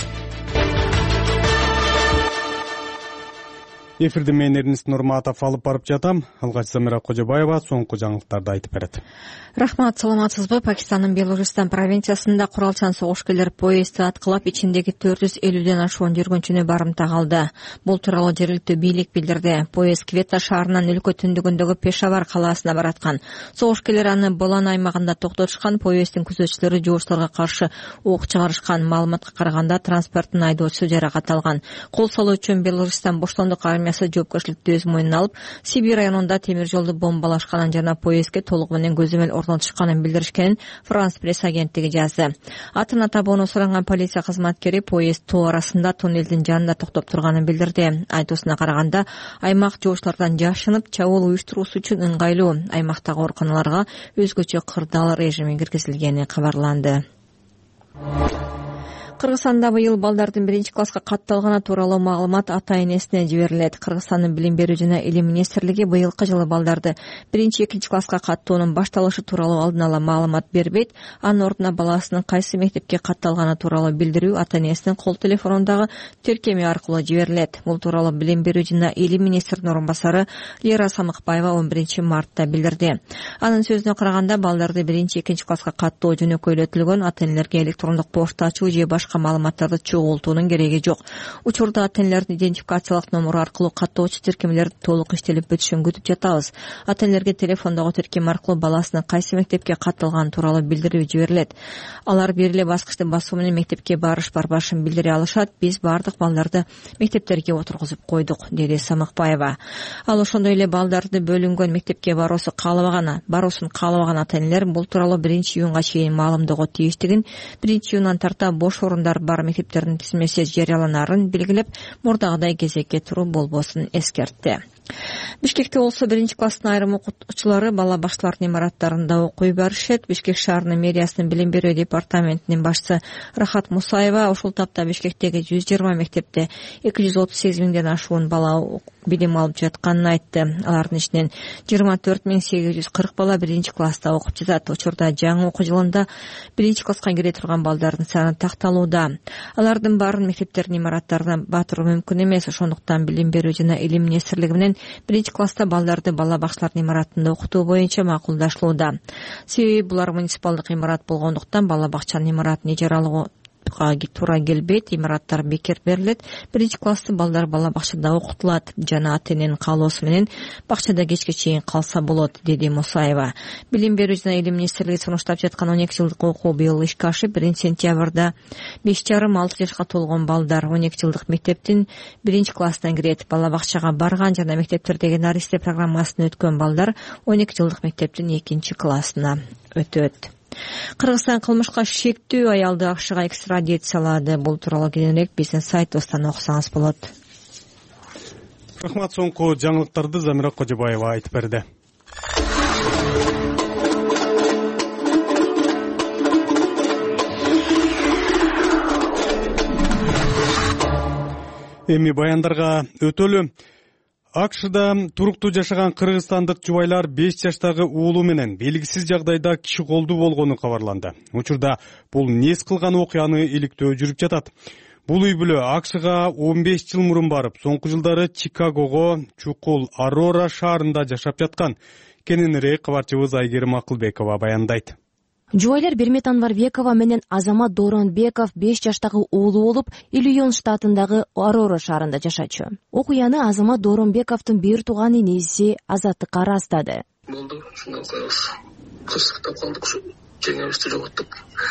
Эфирде мен Эрнис Нурматов алып барып жатам. Алгач Замира Кожобаева соңку жаңылыктарды айтып берет. Рахмат, саламатсызбы? Пакистандын Белорустан провинциясында куралчан согушкерлер поездди аткылап, ичиндеги 450ден ашуун жүргүнчүнү барымта калды. Бул тууралуу жергиликтүү бийлик билдирди. Поезд Квета шаарынан өлкө түндүгүндөгү Пешавар калаасына бараткан. Согушкерлер аны Болан аймагында токтотушкан. Поезддин күзөтчүлөрү жугуштарга каршы ок чыгарышкан. Маалыматка караганда транспорттун айдоочусу жаракат алган. Кол салуу үчүн Белорустан боштондук армиясы жоопкерчиликти өз мойнуна алып, Сибирь районунда темир жолду бомбалашканын жана поездге толугу менен көзөмөл орнотушканын билдиришкенин Франс пресс агенттиги жазды. Атын табууну суранган полиция кызматкери поезд тоо арасында туннелдин жанында токтоп турганын билдирди. Айтуусуна караганда, аймак жугуштардан жашынып, чабуул уюштуруусу үчүн ыңгайлуу. Аймактагы ооруканаларга өзгөчө кырдаал режими киргизилгени кабарланды. Кыргызстанда быйыл балдардын 1-класска катталганы тууралуу маалымат ата-энесине жиберилет. Кыргызстандын билим берүү жана илим министрлиги быйылкы жылы балдарды 1-2 класска каттоонун башталышы тууралуу алдын ала маалымат бербейт. Анын ордуна баласынын кайсы мектепке катталганы тууралуу билдирүү ата-энесинин кол телефонундагы тиркеми аркылуу жиберилет. Бул тууралуу билим берүү жана илим министринин орун басары Лера Самыкбаева 11 мартта билдирди. Анын сөзүнө караганда, балдарды 1-2 класска каттоо жөнөкөйлөтүлгөн, ата-энелерге электрондук почта ачуу же маалыматтарды чогултуунун кереги жок. Учурда ата-энелердин идентификациялык номуру аркылуу каттоочу тиркемелер толук иштелип бүтүшүн күтүп жатабыз. Ата-энелерге телефондогу тиркем аркылуу баласынын кайсы мектепке катталганы тууралуу билдирүү жиберилет. Алар бир эле баскычты басуу менен мектепке барбашын билдире алышат. Биз бардык балдарды мектептерге отургузуп койдук, деди Самыкбаева. Ал ошондой эле балдарды бөлүнгөн мектепке баруусун каалабаган ата-энелер бул тууралуу 1-июнга чейин маалымдоого тийиштигин, 1-июндан тарта бош орундар бар мектептердин тизмеси жарыяланаарын белгилеп, мурдагыдай кезекке туруу болбосун эскертти. Бишкекте болсо 1-класстын айрым окуучулары бала баштылардын имараттарында окуй барышат. Бишкек шаарынын мэриясынын билим берүү департаментинин башчысы Рахат Мусаева ушул тапта Бишкектеги 120 мектепте 238 миңден ашуун бала билим алып жатканын айтты. Алардын ичинен 24840 бала 1-класста окуп жатат. Учурда жаңы окуу жылында 1-класска кире турган балдардын саны такталууда. Алардын баарын мектептердин имараттарына батыруу мүмкүн эмес. Ошондуктан билим берүү жана илим министрлиги менен 1-класста балдарды бала бакчалардын имаратында окутуу боюнча макулдашылууда. Себеби булар муниципалдык имарат болгондуктан бала бакчанын имаратын ижара алуу туура келбейт, имараттар бекер берилет, биринчи класстын балдар бала бакчада окутулат жана ата эненин каалоосу менен бакчада кечке чейин калса болот, деди Мусаева. Билим берүү жана илим министрлиги сунуштап жаткан 12 жылдык окуу быйыл ишке ашып, 1-сентябрда 5,5-6 жашка толгон балдар 12 жылдык мектептин 1-классына кирет. Бала бакчага барган жана мектептердеги наристе программасын өткөн балдар 12 жылдык мектептин 2-классына өтөт. Кыргызстан кылмышка шектүү аялды АКШга экстрадициялады. Бул тууралуу кененирээк биздин сайтыбыздан окусаңыз болот. Рахмат. Соңку жаңылыктарды Замира Кожобаева айтып берди. Эми баяндарга өтөлү. АКШда туруктуу жашаган кыргызстандык жубайлар 5 жаштагы уулу менен белгисиз жагдайда киши колдуу болгону кабарланды. Учурда бул нес кылган окуяны иликтөө жүрүп жатат. Бул үй бүлө АКШга 15 жыл мурун барып, соңку жылдары Чикагого чукул Арора шаарында жашап жаткан. Кененирээк кабарчыбыз Айгерим Акылбекова баяндайт. Жубайлар Бермет Анварбекова менен Азамат Дооронбеков 5 жаштагы уулу болуп, Иллинойс штатындагы Арора шаарында жашачу. Окуяны Азамат Дооронбековдун бир тууган энеси Азаттыкка ырастады. Болду, ушундай окуябыз. Кырсыктап калдык, ушу жеңебизди жоготтук.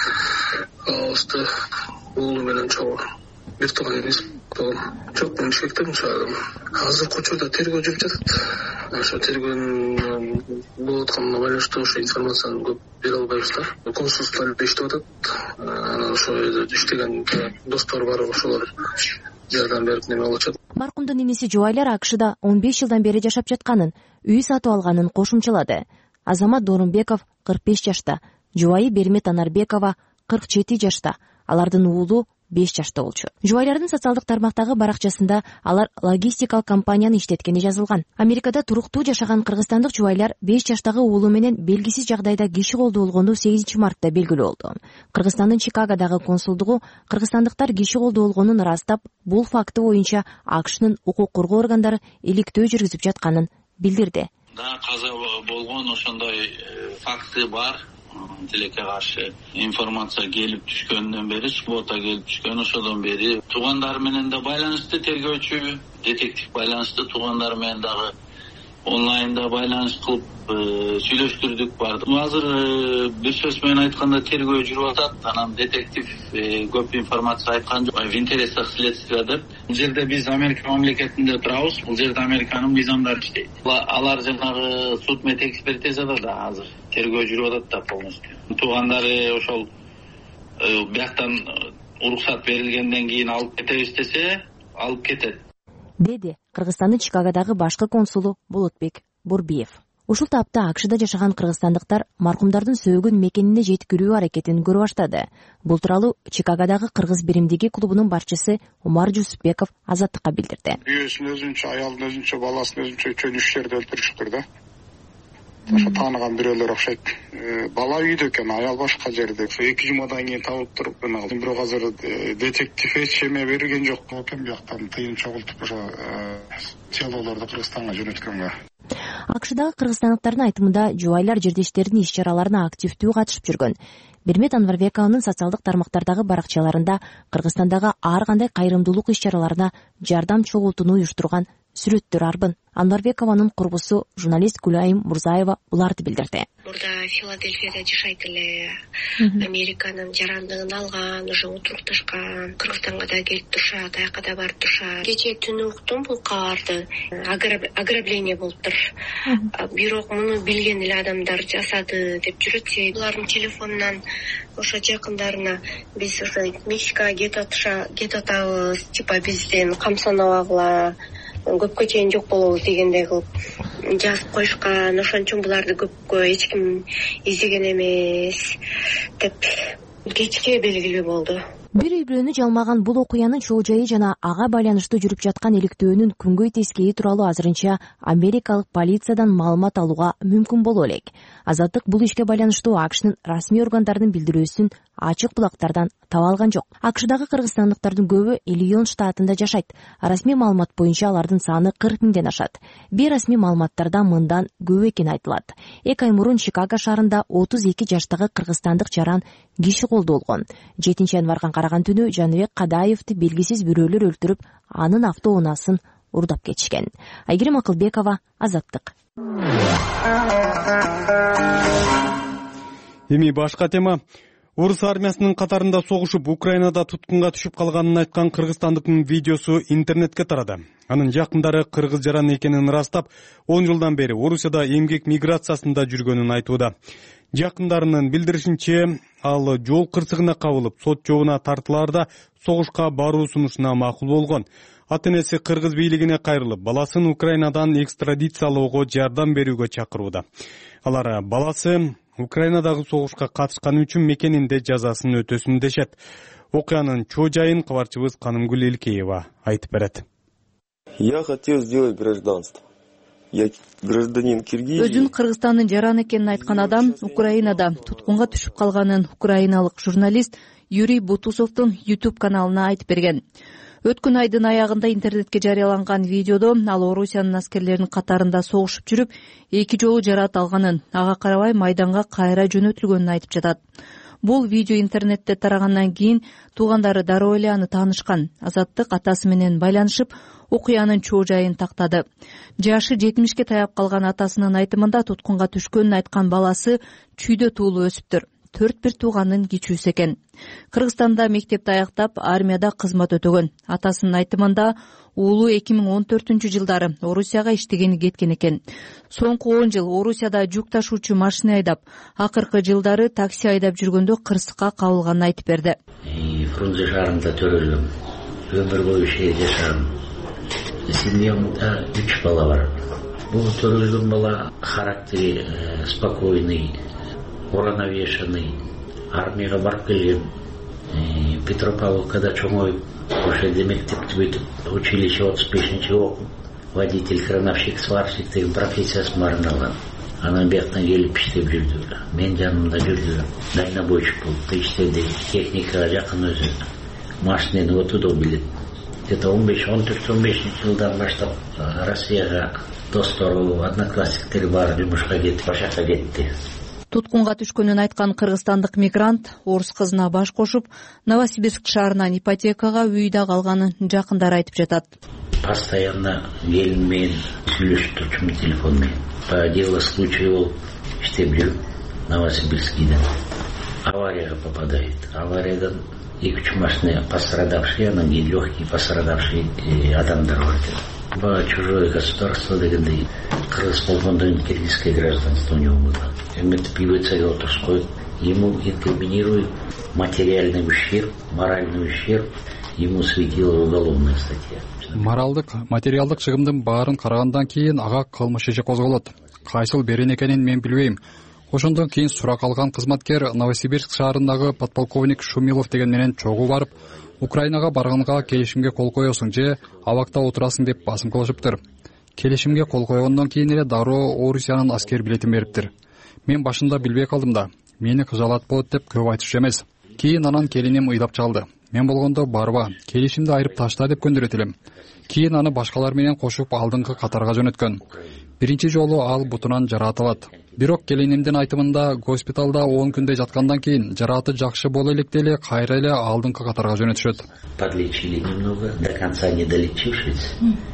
Алысты уулу менен чогуу бир тууган энеси болгон. Жок, мен шектем чыгардым. Азыркы учурда тергөө жүрүп жатат. Ошо тергөөнүн болуп атканына байланыштуу ошо информацияны көп бере албайбыз да. Консулстволор иштеп атат. Анан ошо жерде иштеген достор бар, ошолор жардам берип неме болушат. Маркумдун энеси жубайлар АКШда 15 жылдан бери жашап жатканын, үй сатып алганын кошумчалады. Азамат Дооронбеков 45 жашта, жубайы Бермет Анарбекова 47 жашта, алардын уулу 5 жашта болчу. Жубайлардын социалдык тармактагы баракчасында алар логистикалык компанияны иштеткени жазылган. Америкада туруктуу жашаган кыргызстандык жубайлар 5 жаштагы уулу менен белгисиз жагдайда киши колдуу болгону 8-мартта белгилүү болду. Кыргызстандын Чикагодагы консулдугу кыргызстандыктар киши колдуу болгонун ырастап, бул факты боюнча АКШнын укук коргоо органдары иликтөө жүргүзүп жатканын билдирди. Да, каза болгон ошондой факты бар. Тилекке каршы информация келип түшкөндөн бери, суббота келип түшкөн, ошодон бери туугандар менен да байланышты, тергөөчү детектив байланышты, туугандар менен дагы онлайнда байланыш кылып сүйлөштүрдүк барды. Азыр бир сөз менен айтканда тергөө жүрүп атат. Анан детектив көп информация айткан жок. В интересах следствия деп. Бул жерде биз Америка мамлекетинде турабыз. Бул жерде Американын мыйзамдары иштейт. Алар жанагы суд мет экспертизада да азыр тергөө жүрүп атат да полностью. Туугандары ошол бияктан уруксат берилгенден кийин алып кетебиз десе, алып кетет, деди Кыргызстандын Чикагодагы башкы консулу Болотбек Борбиев. Ушул тапта АКШда жашаган кыргызстандыктар маркумдардын сөөгүн мекенине жеткирүү аракетин көрө баштады. Бул тууралуу Чикагодагы кыргыз биримдиги клубунун башчысы Умар Жусупбеков Азаттыкка билдирди. Үйөсүн өзүнчө, аялын өзүнчө, баласын өзүнчө чөнүш жерде өлтүрүшүптүр да. Ошо тааныган бирөөлөр окшойт. Бала үйдө экен, аял башка жерде. 2 жумадан кийин табылып туруп, бирок азыр детектив эч эме берген жок экен, бияктан тыйын чогултуп ошо телолорду Кыргызстанга жөнөткөнгө. АКШдагы кыргызстандыктардын айтымында жубайлар жердештеринин иш-чараларына активдүү катышып жүргөн. Бермет Анварбекованын социалдык тармактардагы баракчаларында Кыргызстандагы ар кандай кайрымдуулук иш-чараларына жардам чогултууну уюштурган сүрөттөр арбын. Анварбекованын курбусу журналист Гүлайым Мурзаева буларды билдирди. Мурда Филадельфияда жашайт эле. Американын жарандыгын алган, уже отурукташкан. Кыргызстанга да келип турушат, аяка да барып турушат. Кечээ түнү уктум бул кабарды. Ограбление болуптур. Бирок муну билген эле адамдар жасады деп жүрөт. Булардын телефонунан ошо жакындарына биз ошо Мексикага кетип атабыз, типа бизден камсанабагыла, көпкө чейин жок болобуз дегендей кылып жазып коюшкан. Ошон үчүн буларды көпкө эч ким издеген эмес деп кечке белгилүү болду. Бир үй бүлөнү жалмаган бул окуянын чоо жайы жана ага байланыштуу жүрүп жаткан иликтөөнүн күнгөй тескейи тууралуу азырынча америкалык полициядан маалымат алууга мүмкүн боло элек. Азаттык бул ишке байланыштуу АКШнын расмий органдарынын билдирүүсүн ачык булактардан таба алган жок. АКШдагы кыргызстандыктардын көбү Иллинойс штатында жашайт. Расмий маалымат боюнча алардын саны 40 миңден ашат. Бейрасмий маалыматтарда мындан көп экени айтылат. 2 ай мурун Чикаго шаарында 32 жаштагы кыргызстандык жаран киши колдолгон. 7-январга караган түнү Жаныбек Кадаевди белгисиз бирөөлөр өлтүрүп, анын автоунаасын урдап кетишкен. Айгерим Акылбекова, Азаттык. Эми башка тема. Орус армиясынын катарында согушуп, Украинада туткунга түшүп калганын айткан кыргызстандыктын видеосу интернетке тарады. Анын жакындары кыргыз жаран экенин ырастап, 10 жылдан бери Орусияда эмгек миграциясында жүргөнүн айтууда. Жакындарынын билдиришинче, ал жол кырсыгына кабылып, сот жообуна тартылаарда согушка баруу сунушуна макул болгон. Ата-энеси кыргыз бийлигине кайрылып, баласын Украинадан экстрадициялоого жардам берүүгө чакырууда. Алар баласы Украинадагы согушка катышканы үчүн мекенинде жазасын өтөсүн дешет. Окуянын чоо жайын кабарчыбыз Канымгүл Элкеева айтып берет. Я хотел сделать гражданство. Я гражданин Киргизии. Өзүн Кыргызстандын жаран экенин айткан адам Украинада туткунга түшүп калганын украиналык журналист Юрий Бутусовдун YouTube каналына айтып берген. Өткөн айдын аягында интернетке жарыяланган видеодо ал Орусиянын аскерлеринин катарында согушуп жүрүп, 2 жолу жараат алганын, ага карабай майданга кайра жөнөтүлгөнүн айтып жатат. Бул видео интернетте тарагандан кийин туугандары дароо эле аны таанышкан. Азаттык атасы менен байланышып, окуянын чоо жайын тактады. Жашы 70ке таяп калган атасынын айтымында туткунга түшкөнүн айткан баласы чүйдө туулуп өсүптүр. 4 тууганын кичүүсү экен. Кыргызстанда мектепти аяктап, армияда кызмат өтөгөн. Атасынын айтымында уулу 2014-жылдары Орусияга иштегени кеткен экен. Соңку 10 жыл Орусияда жүк ташуучу машина айдап, акыркы жылдары такси айдап жүргөндө кырсыкка кабылганын айтып берди. Фрунзе шаарында төрөлгөм. Өмүр бою шейит жашагам. Семьямда 3 бала бар. Бул төрөлгөн бала характери спокойный, уравновешенный, армияга барып келген. Петропавловкада чоңоюп, ошол жерде мектепти бүтүп, училище 35-чи окуп, водитель, крановщик, сварщик деген профессиясын баарын алган. Анан бияктан келип иштеп жүрдү. Мен жанымда жүрдү. Дальнобойщик болуп иштеди. Техникага жакын өзү. Машинени отудо билет. Где-то 14-15 жылдан баштап Россияга достору, одноклассниктери бар жумушка кетип, ошакка кетти. Туткунга түшкөнүн айткан кыргызстандык мигрант орус кызына баш кошуп, Новосибирск шаарынан ипотекага үйдө калганын жакындары айтып жатат. Постоянно келин менен сүйлөшүп турчумун телефон менен. По делу случая болуп иштеп жүрүп, Новосибирскийден аварияга попадает. Авариядан 2-3 машина пострадавшие, анан кийин легкий пострадавшие адамдар бар экен. По чужое государство дегендей, кыргыз болгондон киргизское гражданство у него было. Эметип ИВЦга отуруп коюп, ему инкриминирует материальный ущерб, моральный ущерб, ему светила уголовная статья. Моралдык, материалдык чыгымдын баарын карагандан кийин ага кылмыш иши козголот. Кайсыл берен экенин мен билбейм. Ошондон кийин сурак алган кызматкер Новосибирск шаарындагы подполковник Шумилов деген менен чогуу барып, Украинага барганга келишимге кол коесуң же абакта отурасың деп басым кылышыптыр. Келишимге кол койгондон кийин эле дароо Орусиянын аскер билетин бериптир. Мен башында билбей калдым да, мени кыжалат болот деп көп айтышчу эмес. Кийин анан келиним ыйдап чалды. Мен болгондо барба, келишимди айырып ташта деп көндүрөт элем. Кийин аны башкалар менен кошуп алдыңкы катарга жөнөткөн. Биринчи жолу ал бутунан жараат алат. Бирок келинимдин айтымында госпиталда 10 күндөй жаткандан кийин жарааты жакшы боло электе эле кайра эле алдыңкы катарга жөнөтүшөт. Подлечили немного, до конца не долечившись,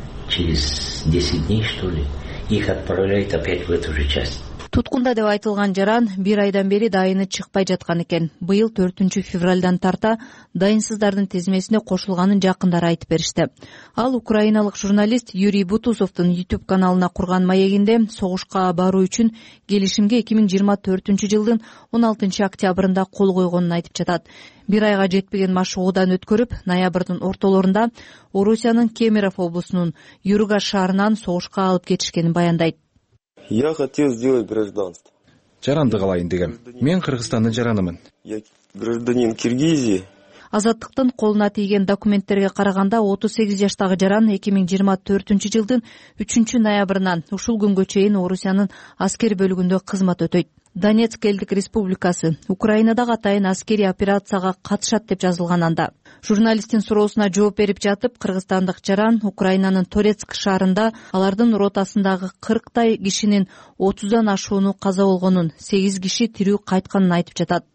через 10 дней, что ли, их отправляют опять в эту же часть. Туткунда деп айтылган жаран 1 айдан бери дайыны чыкпай жаткан экен. Быйыл 4-февралдан тарта дайынсыздардын тизмесине кошулганын жакындары айтып беришти. Ал украиналык журналист Юрий Бутусовдун YouTube каналына курган маегинде согушка баруу үчүн келишимге 2024-жылдын 16-октябрында кол койгонун айтып жатат. 1 айга жетпеген машыгуудан өткөрүп, ноябрдын ортолорунда Орусиянын Кемерово облусунун Юргаш шаарынан согушка алып кетишкенин баяндайт. Я хотел сделать гражданство. Жаранды калайын дегем. Мен Кыргызстандын жаранымын. Я гражданин Киргизии. Азаттыктын колуна тийген документтерге караганда 38 жаштагы жаран 2024-жылдын 3-ноябрынан ушул күнгө чейин Орусиянын аскер бөлүгүндө кызмат өтөйт. Донецк элдик республикасы Украинадагы атайын аскерий операцияга катышат деп жазылган анда. Журналисттин суроосуна жооп берип жатып, кыргызстандык жаран Украинанын Торецк шаарында алардын ротасындагы 40 кишинин 30дан ашууну каза болгонун, 8 киши тирүү кайтканын айтып жатат.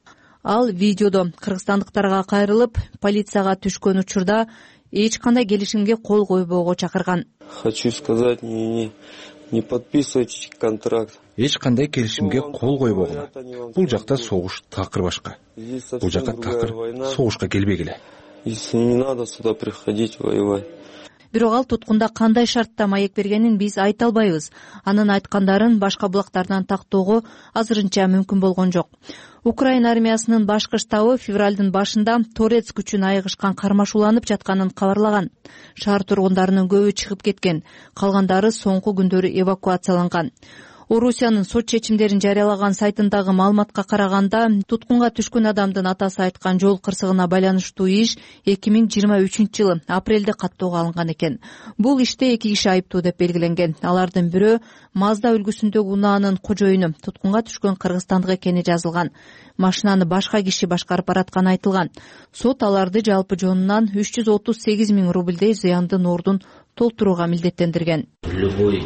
ал видеодо кыргызстандыктарга кайрылып полицияга түшкөн учурда эч кандай келишимге кол койбоого чакырган. Хочу сказать, не подписывайте контракт. Эч кандай келишимге кол койбогула. Бул жакта согуш такыр башка. Бул жака такыр согушка келбегиле. Если не надо сюда приходить воевать. Бирок ал туткунда кандай шартта маек бергенин биз айта албайбыз. Анын айткандарын башка булактардан тактоого азырынча мүмкүн болгон жок. Украина армиясынын башкы штабы февралдын башында Торец күчүн айыгышкан кармашууланып жатканын кабарлаган. Шаар тургундарынын көбү чыгып кеткен, калгандары соңку күндөрү эвакуацияланган. Орусиянын сот чечимдерин жарыялаган сайтындагы маалыматка караганда, туткунга түшкөн адамдын атасы айткан жол кырсыгына байланыштуу иш 2023-жылы апрелде каттоого алынган экен. Бул иште 2 киши айыптуу деп белгиленген. Алардын бирөө Мазда үлгүсүндөгү унаанын кожоюну, туткунга түшкөн кыргызстандык экени жазылган. Машинаны башка киши башкарып баратканы айтылган. Сот аларды жалпы жонунан 338 000 рубльдей зыяндын ордун толтурууга милдеттендирген. Любой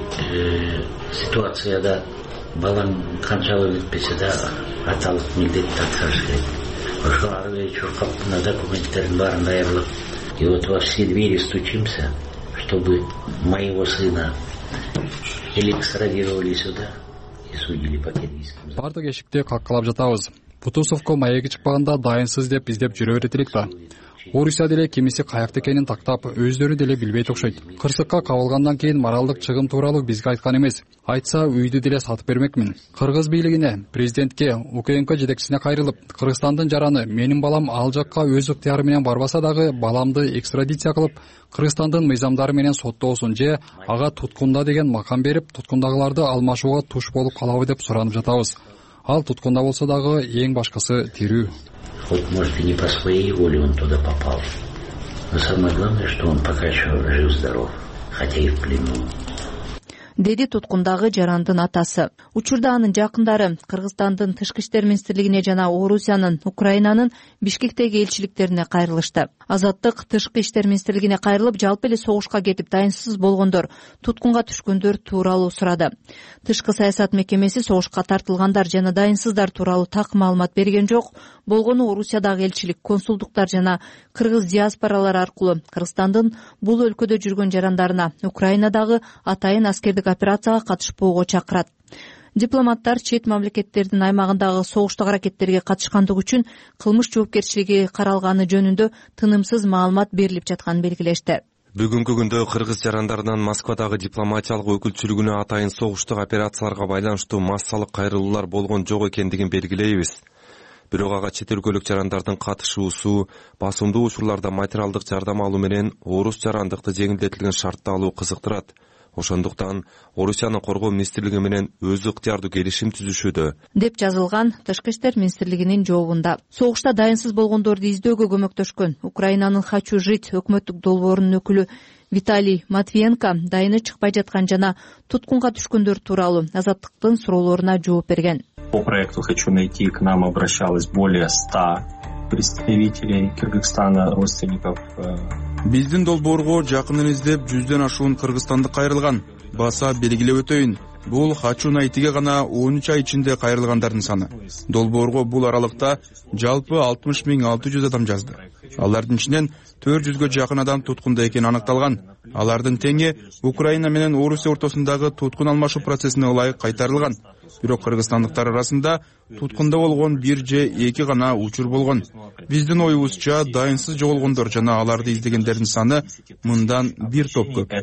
ситуацияда балаң канчалык өтпесе да аталык милдетти аткарыш керек. Ошо ары бери чуркап мына документтердин баарын даярдап, и вот во все двери стучимся, чтобы моего сына экстрадировали сюда и судили по киргизским. Бардык эшикте каккалап жатабыз. Бутусовко маеги чыкпаганда дайынсыз деп издеп жүрө берет элек да. Орусия деле кимиси каякта экенин тактап, өздөрү деле билбейт окшойт. Кырсыкка кабылгандан кийин моралдык чыгым тууралуу бизге айткан эмес. Айтса үйдү деле сатып бермекмин. Кыргыз бийлигине, президентке, УКМК жетекчисине кайрылып, Кыргызстандын жараны менин балам ал жакка өз ыктыяры менен барбаса дагы баламды экстрадиция кылып, Кыргызстандын мыйзамдары менен соттоосун же ага туткунда деген макам берип, туткундагыларды алмашууга туш болуп калабы деп суранып жатабыз. Ал туткунда болсо дагы эң башкысы тирүү. Хоть, может, и не по своей воле он туда попал. Но самое главное, что он пока еще жив-здоров, хотя и в плену. Деди туткундагы жарандын атасы. Учурда анын жакындары Кыргызстандын тышкы иштер министрлигине жана Орусиянын, Украинанын Бишкектеги элчиликтерине кайрылышты. Азаттык тышкы иштер министрлигине кайрылып, жалпы эле согушка кетип дайынсыз болгондор, туткунга түшкөндөр тууралуу сурады. Тышкы саясат мекемеси согушка тартылгандар жана дайынсыздар тууралуу так маалымат берген жок. Болгону Орусиядагы элчилик, консулдуктар жана кыргыз диаспоралары аркылуу Кыргызстандын бул өлкөдө жүргөн жарандарына Украинадагы атайын аскердик операцияга катышпоого чакырат. Дипломаттар чет мамлекеттердин аймагындагы согуштук аракеттерге катышкандыгы үчүн кылмыш жоопкерчилиги каралганы жөнүндө тынымсыз маалымат берилип жатканын белгилешти. Бүгүнкү күндө кыргыз жарандарынан Москвадагы дипломатиялык өкүлчүлүгүнө атайын согуштук операцияларга байланыштуу массалык кайрылуулар болгон жок экендигин белгилейбиз. Бирок ага чет өлкөлүк жарандардын катышуусу, басымдуу учурларда материалдык жардам алуу менен орус жарандыкты жеңилдетилген шартта алуу кызыктырат. Ошондуктан Орусиянын коргоо министрлиги менен өз ыктыярдуу келишим түзүшүүдө, деп жазылган Тышкы иштер министрлигинин жообунда. Согушта дайынсыз болгондорду издөөгө көмөктөшкөн Украинанын «Хочу жить» өкмөттүк долбоорунун өкүлү Виталий Матвиенко дайыны чыкпай жаткан жана туткунга түшкөндөр тууралуу Азаттыктын суроолоруна жооп берген. По проекту «Хочу найти» к нам обращалось более 100 представителей Кыргызстана, родственников. Биздин долбоорго жакынын издеп 100дөн ашуун кыргызстандык кайрылган. Баса белгилеп өтөйүн. Бул «Хочу найтиге» гана 13 ай ичинде кайрылгандардын саны. Долбоорго бул аралыкта жалпы 60 600 адам жазды. Алардын ичинен 400гө жакын адам туткунда экени аныкталган. Алардын теңи Украина менен Орусия ортосундагы туткун алмашуу процессине ылайык кайтарылган. Бирок кыргызстандыктар арасында туткунда болгон 1 же 2 гана учур болгон. Биздин оюбузча дайынсыз жоголгондор жана аларды издегендердин саны мындан бир топ көп.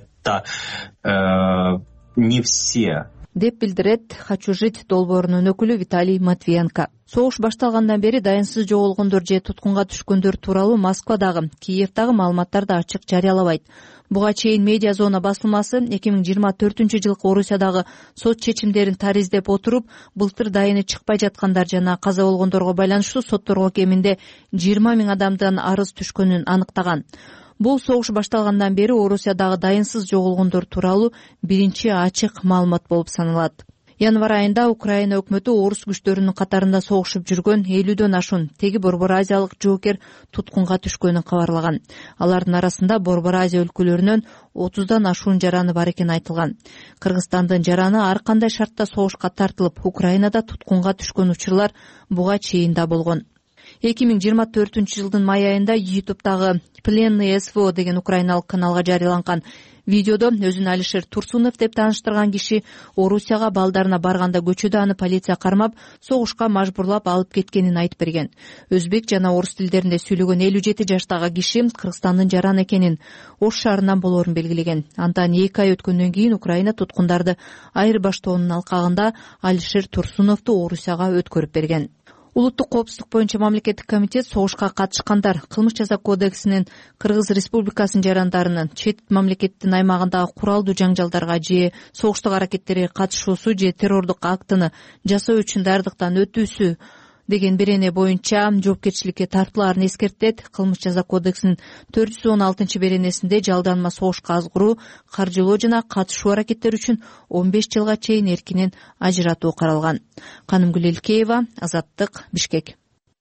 Это не все. Деп билдирет «Хочу жить» долбоорунун өкүлү Виталий Матвиенко. Согуш башталгандан бери дайынсыз жоголгондор же туткунга түшкөндөр тууралуу Москвадагы, Киевдагы маалыматтарды ачык жарыялабайт. Буга чейин Медиа зона басылмасы 2024-жылкы Орусиядагы сот чечимдерин тариздеп отуруп, былтыр дайыны чыкпай жаткандар жана каза болгондорго байланыштуу сотторго кеминде 20 000 адамдан арыз түшкөнүн аныктаган. Бул согуш башталгандан бери Орусиядагы дайынсыз жоголгондор тууралуу биринчи ачык маалымат болуп саналат. Январь айында Украина өкмөтү орус күчтөрүнүн катарында согушуп жүргөн 50дөн ашуун теги Борбор Азиялык жоокер туткунга түшкөнүн кабарлаган. Алардын арасында Борбор Азия өлкөлөрүнөн 30дан ашуун жараны бар экени айтылган. Кыргызстандын жараны ар кандай шартта согушка тартылып, Украинада туткунга түшкөн учурлар буга чейин да болгон. 2024 май айында YouTube'дагы Plenny СВО деген украиналык каналга жарыяланган видеодо өзүн Алишер Турсунов деп тааныштырган киши Орусияга балдарына барганда көчөдө аны полиция кармап, согушка мажбурлап алып кеткенин айтып берген. Өзбек жана орус тилдеринде сүйлөгөн 57 жаштагы киши Кыргызстандын жаран экенин, Ош шаарынан болоорун белгилеген. Андан 2 ай өткөндөн кийин Украина туткундарды айырбаштоонун алкагында Алишер Турсуновду Орусияга өткөрүп берген. Улуттук коопсуздук боюнча мамлекеттик комитет согушка катышкандар кылмыш жаза кодексинин Кыргыз Республикасынын жарандарынын чет мамлекеттин аймагындагы куралдуу жаңжалдарга же согуштук аракеттерге катышуусу же террордук актыны жасоо үчүн даярдыктан өтүүсү деген берене боюнча жоопкерчиликке тартылаарын эскертет. Кылмыш жаза кодексинин 416 беренесинде жалданма согушка азгыруу, каржылоо жана катышуу аракеттери үчүн 15 жылга чейин эркинен ажыратуу каралган. Канымгүл Элкеева, Азаттык, Бишкек.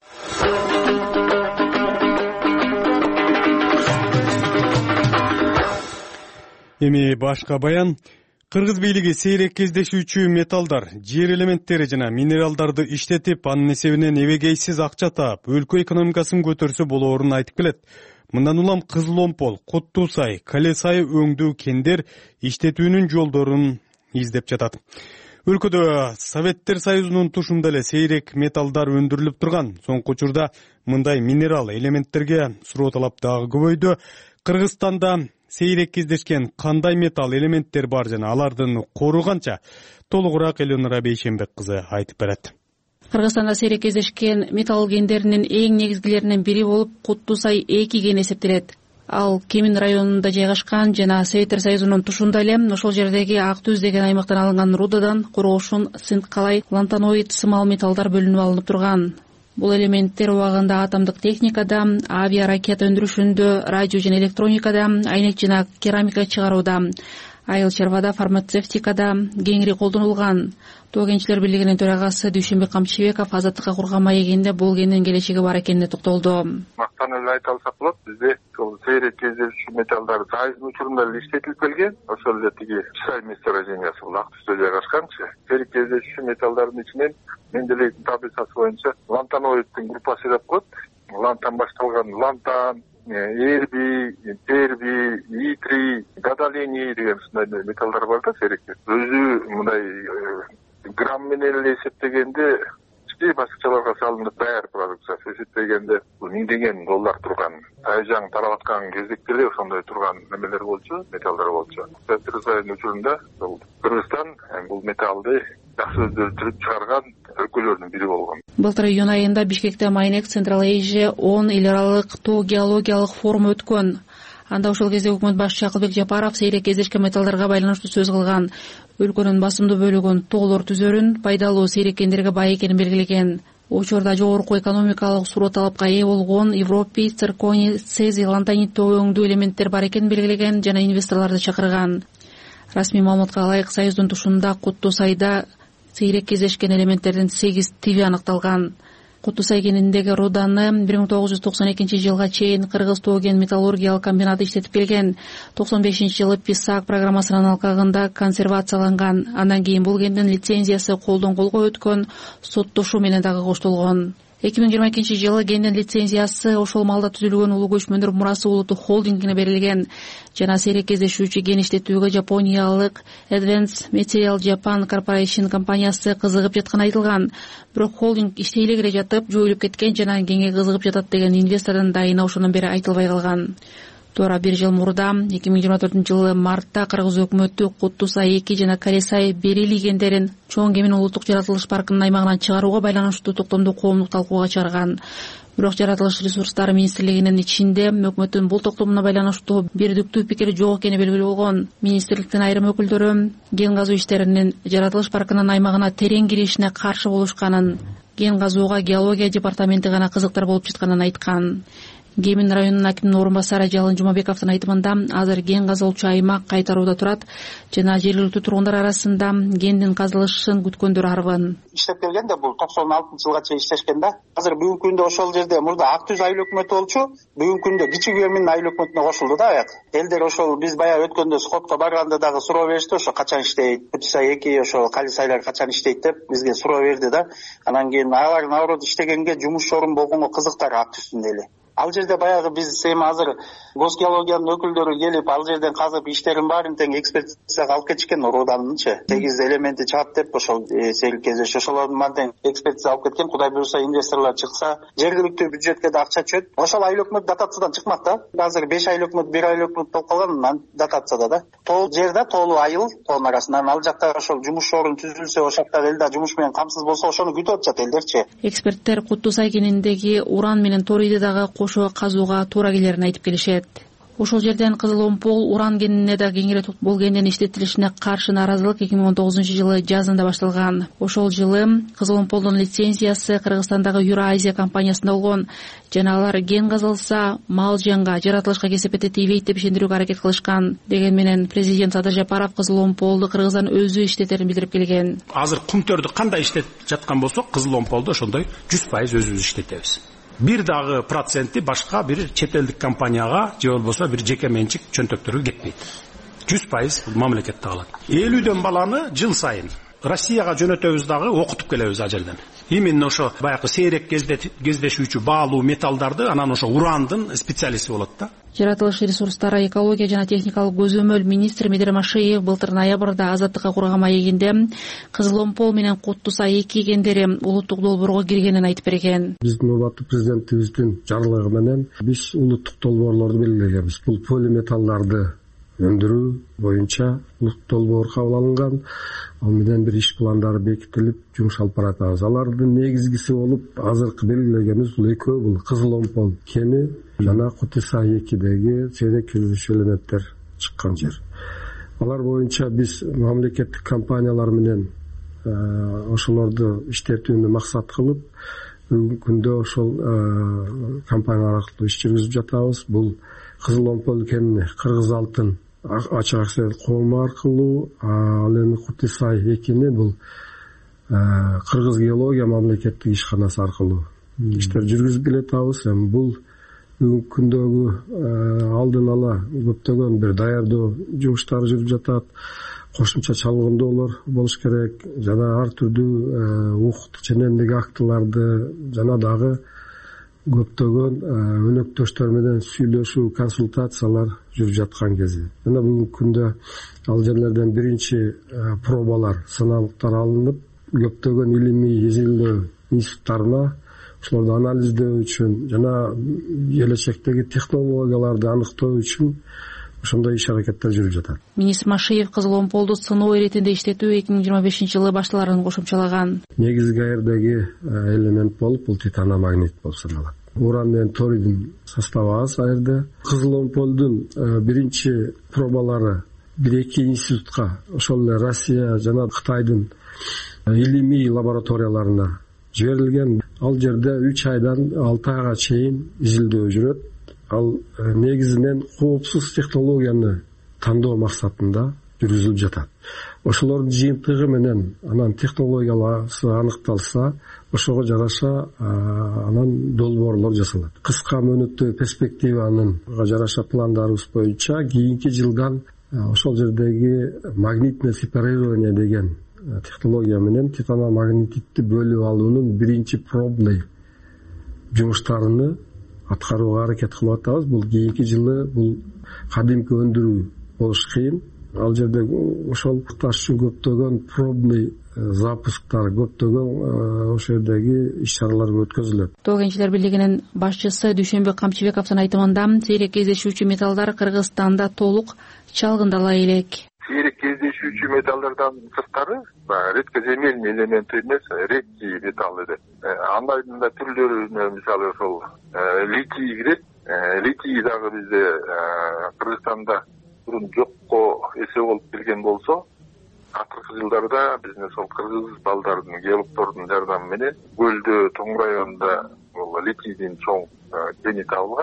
Эми башка баян. Кыргыз бийлиги сейрек кездешүүчү металлдар, жер элементтери жана минералдарды иштетип, анын эсебинен эбегейсиз акча таап, өлкө экономикасын көтөрсө болоорун айтып келет. Мындан улам Кызыл Омпол, Куттуу Сай, Кале Сай өңдүү кендер иштетүүнүн жолдорун издеп жатат. Өлкөдө Советтер Союзунун тушунда эле сейрек металлдар өндүрүлүп турган. Соңку учурда мындай минерал элементтерге суроо талап дагы көбөйдү. Кыргызстанда сейрек кездешкен кандай металл элементтер бар жана алардын кору канча? Толугураак Элеонора Бейшенбек кызы айтып берет. Кыргызстанда сейрек кездешкен металл кендеринин эң негизгилеринен бири болуп Куттуу Сай 2 кен эсептелет. Ал Кемин районунда жайгашкан жана Советтер Союзунун тушунда эле ошол жердеги Ак Түз деген аймактан алынган рудадан короошун, синт калай, лантаноид сымал металлдар бөлүнүп алынып турган. Бул элементтер убагында атомдук техникада, авиаракета өндүрүшүндө, радио жана электроникада, айнек жана керамика чыгарууда, айыл чарбада, фармацевтикада кеңири колдонулган. Тоо кенчилер бийлигинин төрагасы Дүйшөнбек Камчыбеков Азаттыкка курган маегинде бул кендин келечеги бар экенине токтолду. Мактанып эле айта алсак болот, бизде ошол сейрек кездешүүчү металлдар Сайыздын учурунда эле иштетилип келген. Ошол эле тиги Сай месторождениясы бул Ак Түздө жайгашканчы. Сейрек кездешүүчү металлдардын ичинен Менделеевдин таблицасы боюнча лантаноиддин группасы деп коет. Лантан башталган лантан, эрби, терби, итри, гадолиний деген ушундай металлдар бар да сейректе. Өзү мындай грамм менен эле эсептегенде башкачаларга салынып даяр продукциясы эсептегенде бул $1000 турган. Тайжаң тарап аткан кезекте эле ошондой турган немелер болчу, металлдар болчу. Советтер Союзунун учурунда Кыргызстан бул металлды жакшы өндүрүп чыгарган өлкөлөрдүн бири болгон. Былтыр июнь айында Бишкекте Майнек Central Asia 10 эл аралык тоо геологиялык форум өткөн. Анда ошол кезде өкмөт башчы Акылбек Жапаров сейрек кездешкен металлдарга байланыштуу сөз кылган. Өлкөнүн басымдуу бөлүгүн тоолор түзөрүн, пайдалуу сейрек кендерге бай экенин белгилеген. Учурда жогорку экономикалык суроо талапка ээ болгон европий, цирконий, цезий, лантанит тоо өңдүү элементтер бар экенин белгилеген жана инвесторлорду чакырган. Расмий маалыматка ылайык Союздун тушунда Куттуу Сайда сейрек кездешкен элементтердин 8 тиби аныкталган. Куттуу Сай кениндеги руданы 1992 жылга чейин Кыргыз тоо кен металлургиялык комбинаты иштетип келген. 95-жылы ПИСАК программасынын алкагында консервацияланган. Андан кийин бул кендин лицензиясы колдон колго өткөн, соттошуу менен дагы коштолгон. 2022 жылы кендин лицензиясы ошол малда түзүлгөн улуу көчмөндөр мурасы улуттук холдингине берилген жана сейрек кездешүүчү кен иштетүүгө жапониялык Advanced Material Japan Corporation компаниясы кызыгып жатканы айтылган. Бирок холдинг иштей эле жатып жоюлуп кеткен жана кенге кызыгып жатат деген инвестордун дайыны ошондон бери айтылбай калган. Туура 1 жыл мурда 2024-жылы мартта Кыргыз өкмөтү Куттуу Сай 2 жана Кале Сай берили кендерин чоң кемин улуттук жаратылыш паркынын аймагынан чыгарууга байланыштуу токтомду коомдук талкууга чыгарган. Бирок жаратылыш ресурстары министрлигинин ичинде өкмөттүн бул токтомуна байланыштуу бирдиктүү пикир жок экени белгилүү болгон. Министрликтин айрым өкүлдөрү кен казуу иштеринин жаратылыш паркынын аймагына терең киришине каршы болушканын, кен казууга геология департаменти гана кызыктар болуп жатканын айткан. Кемин районунун акиминин орун басары Жалын Жумабековдун айтымында азыр кен казылуучу аймак кайтарууда турат жана жергиликтүү тургундар арасында кендин казылышын күткөндөр арбын. Иштеп келген да бул 96-жылга чейин иштешкен да. Азыр бүгүнкү күндө ошол жерде мурда Ак Түз айыл өкмөтү болчу, бүгүнкү күндө Кичи Күйөмүн айыл өкмөтүнө кошулду да аяк. Элдер ошол биз баягы өткөндө сходко барганда дагы суроо беришти, ошо качан иштейт, Кутисай 2 ошо Калисайлар качан иштейт деп бизге суроо берди да. Анан кийин алар наоборот иштегенге жумуш орун болгонго кызыктар Ак Түздүн эле. Ал жерде баягы биз эми азыр госгеологиянын өкүлдөрү келип ал жерден казып иштерин баарын тең экспертизага алып кетишкен Рууданынчы 8 элементи чыгат деп ошол сейил кезеш ошолордун баарын экспертиза алып кеткен. Кудай буюрса инвесторлор чыкса жергиликтүү бюджетке да акча түшөт. Ошол айыл өкмөт дотациядан чыкмак да. Азыр 5 айыл өкмөт, 1 айыл өкмөт болуп калган дотацияда да. Тоол жер да, тоолуу айыл, тоонун арасынан ал жакта ошол жумуш орун түзүлсө, ошол жактагы эл да жумуш менен камсыз болсо ошону күтүп атышат элдерчи. Эксперттер Кутусай кениндеги уран менен торийди дагы кошо казууга туура келерин айтып келишет. Ошол жерден Кызыл Омпол уран кенине да кеңири бол кендин иштетилишине каршы нааразылык 2019-жылы жазында башталган. Ошол жылы Кызыл Омполдун лицензиясы Кыргызстандагы Юра-Азия компаниясында болгон жана алар кен казылса мал жанга, жаратылышка кесепети тийбейт деп ишендирүүгө аракет кылышкан деген менен президент Садыр Жапаров Кызыл Омполду Кыргызстан өзү иштетерин билдирип келген. Азыр кумтөрдү кандай иштетип жаткан болсок, Кызыл Омполду ошондой 100% өзүбүз иштетебиз. Бир дагы проценти башка бир чет элдик компанияга же болбосо бир жеке менчик чөнтөктөргө кетпейт. 100% мамлекетте калат. 50дөн баланы жыл сайын Россияга жөнөтөбүз дагы окутуп келебиз ал жерден. Именно ошо баягы сейрек кездешүүчү баалуу металлдарды анан ошо урандын специалисти болот да. Жаратылыш ресурстары, экология жана техникалык көзөмөл министри Медер Машиев былтыр ноябрда Азаттыкка курган маегинде Кызыл Омпол менен Кутусай 2 кендери улуттук долбоорго киргенин айтып берген. Биздин урматтуу президентибиздин жарлыгы менен биз улуттук долбоорлорду белгилегенбиз. Бул полиметалларды өндүрүү боюнча улуттук долбоор кабыл алынган. Ал менен бир иш пландары бекитилип жумуш алып баратабыз. Алардын негизгиси болуп азыркы белгилегенибиз бул экөө, бул Кызыл Омпол кени жана Кутисай 2деги сейрек кездешүү элементтер чыккан жер. Алар боюнча биз мамлекеттик компаниялар менен ошолорду иштетүүнү максат кылып, бүгүнкү күндө ошол компаниялар аркылуу иш жүргүзүп жатабыз. Бул Кызыл Омпол кенини Кыргыз алтын ачык акчалык коому аркылуу, ал эми Кутисай 2ни бул Кыргыз геология мамлекеттик ишканасы аркылуу иштер жүргүзүп келатабыз. Эми бул бүгүнкү күндөгү алдын ала көптөгөн бир даярдоо жумуштары жүрүп жатат. Кошумча чалгындоолор болуш керек жана ар түрдүү укук ченемдик актыларды жана дагы көптөгөн өнөктөштөр менен сүйлөшүү, консультациялар жүрүп жаткан кези. Жана бүгүнкү күндө ал жерлерден биринчи пробалар, сыналыктар алынып, көптөгөн илимий изилдөө институттарына ошолорду анализдөө үчүн жана келечектеги технологияларды аныктоо үчүн ошондой иш аракеттер жүрүп жатат. Министр Машиев Кызыл Омполду сыноо иретинде иштетүү 2025-жылы башталарын кошумчалаган. Негизги аердеги элемент болуп бул титаномагнит болуп саналат. Уран менен торийдин составы аз аерде. Кызыл Омполдун биринчи пробалары 1-2 институтка, ошол эле Россия жана Кытайдын илимий лабораторияларына жиберилген. Ал жерде 3 айдан 6 айга чейин изилдөө жүрөт. Ал негизинен коопсуз технологияны тандоо максатында жүргүзүлүп жатат. Ошолордун жыйынтыгы менен анан технологиялары аныкталса, ошого жараша анан долбоорлор жасалат. Кыска мөөнөттөгү перспективанын жараша пландарыбыз боюнча кийинки жылдан ошол жердеги магнитное сепарирование деген технология менен титаномагнититти бөлүп алуунун биринчи пробный жумуштарыны аткарууга аракет кылып атабыз. Бул кийинки жылы бул кадимки өндүрүү болуш кыйын. Ал жерде ошол таш үчүн көптөгөн пробный запусктар, көптөгөн ошол жердеги иш-чаралар өткөзүлөт. Тоо кенчилер бийлигинин башчысы Дүйшөнбек Камчыбековдун айтымында сейрек кездешүүчү металлдар Кыргызстанда толук чалгындала элек. Сейрек кездешүүчү металлдардан сырткары редкоземельный элементи эмес, редкий металл деп. Андайдын да түрлөрүнө мисалы ошол литий кирет. Литий дагы бизде Кыргызстанда мурун жокко эсе болуп келген болсо, акыркы жылдарда биздин ошол кыргыз балдардын, геологдордун жардамы менен көлдө Тоң районунда бул литийдин чоң кени табылган.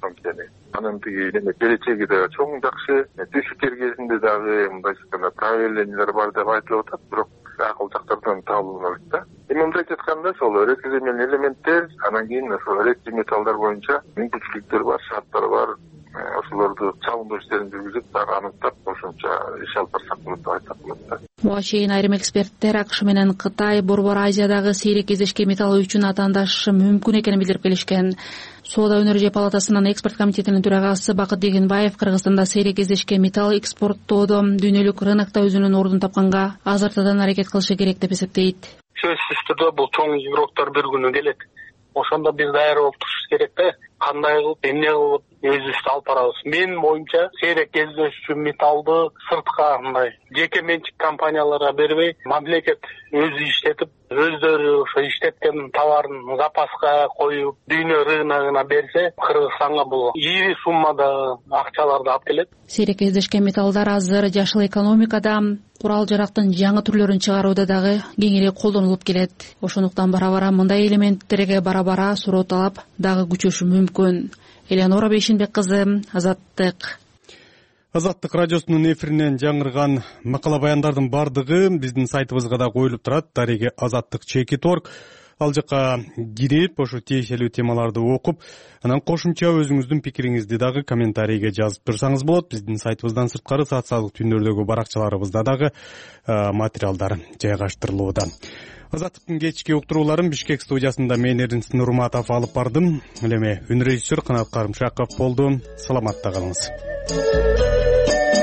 анткени анын тиги келечеги да чоң жакшы. Түшүктөр кезинде дагы мындайча айтканда правилениялар бар деп айтылып атат, бирок акыл жактардан табылбайт да. Мындайча айтканда ошол реткизилген элементтер, анан кийин ошол ретки металлдар боюнча мүмкүнчүлүктөр бар, шарттар бар. Ошолорду чагындыруу иштерин жүргүзүп, дагы аныктап, ошончо иш алып барсак болот деп айтсак болот да. Буга чейин айрым эксперттер АКШ менен Кытай Борбор Азиядагы сейрек кездешкен металл үчүн атаандашы мүмкүн экенин билдирип келишкен. Соода өнөр палатасынын экспорт комитетинин төрагасы Бакыт Дегенбаев Кыргызстанда сейрек кездешкен металл экспорттоодо дүйнөлүк рынокто өзүнүн ордун тапканга азыртадан аракет кылышы керек деп эсептейт. Сөзсүз түрдө бул чоң игроктор bir күнү келет. Ошондо биз даяр болуп турушубуз керек да. Кандай кылып, эмне кылып өзүбүздү алып барабыз. Менин оюмча сейрек кездешүү металлды сыртка мындай жеке менчик компанияларга бербей, мамлекет өзү иштетип, өздөрү ошо иштеткен товарын запаска коюп, дүйнө рыногуна берсе, Кыргызстанга бул ийри суммада акчаларды алып келет. Сейрек кездешкен металлдар азыр жашыл экономикада курал жарактын жаңы түрлөрүн чыгарууда дагы кеңири колдонулуп келет. Ошондуктан бара-бара мындай элементтерге бара-бара суроо талап дагы күчөшү мүмкүн. Элеонора Бейшинбек кызы, Азаттык. Азаттык радиосунун эфиринен жаңырган макала баяндардын бардыгы биздин сайтыбызга да коюлуп турат. Дареги Азаттык.org. Ал жака кирип, ошо тиешелүү темаларды окуп, анан кошумча өзүңүздүн пикириңизди дагы комментарийге жазып турсаңыз болот. Биздин сайтыбыздан сырткары социалдык түндөрдөгү баракчаларыбызда дагы материалдар жайгаштырылууда. Азаттыктын кечки уктурууларын Бишкек студиясында мен Эрдинс Нурматов алып бардым. Элеме үн режиссер Канат Карымшаков болду. Саламатта калыңыз.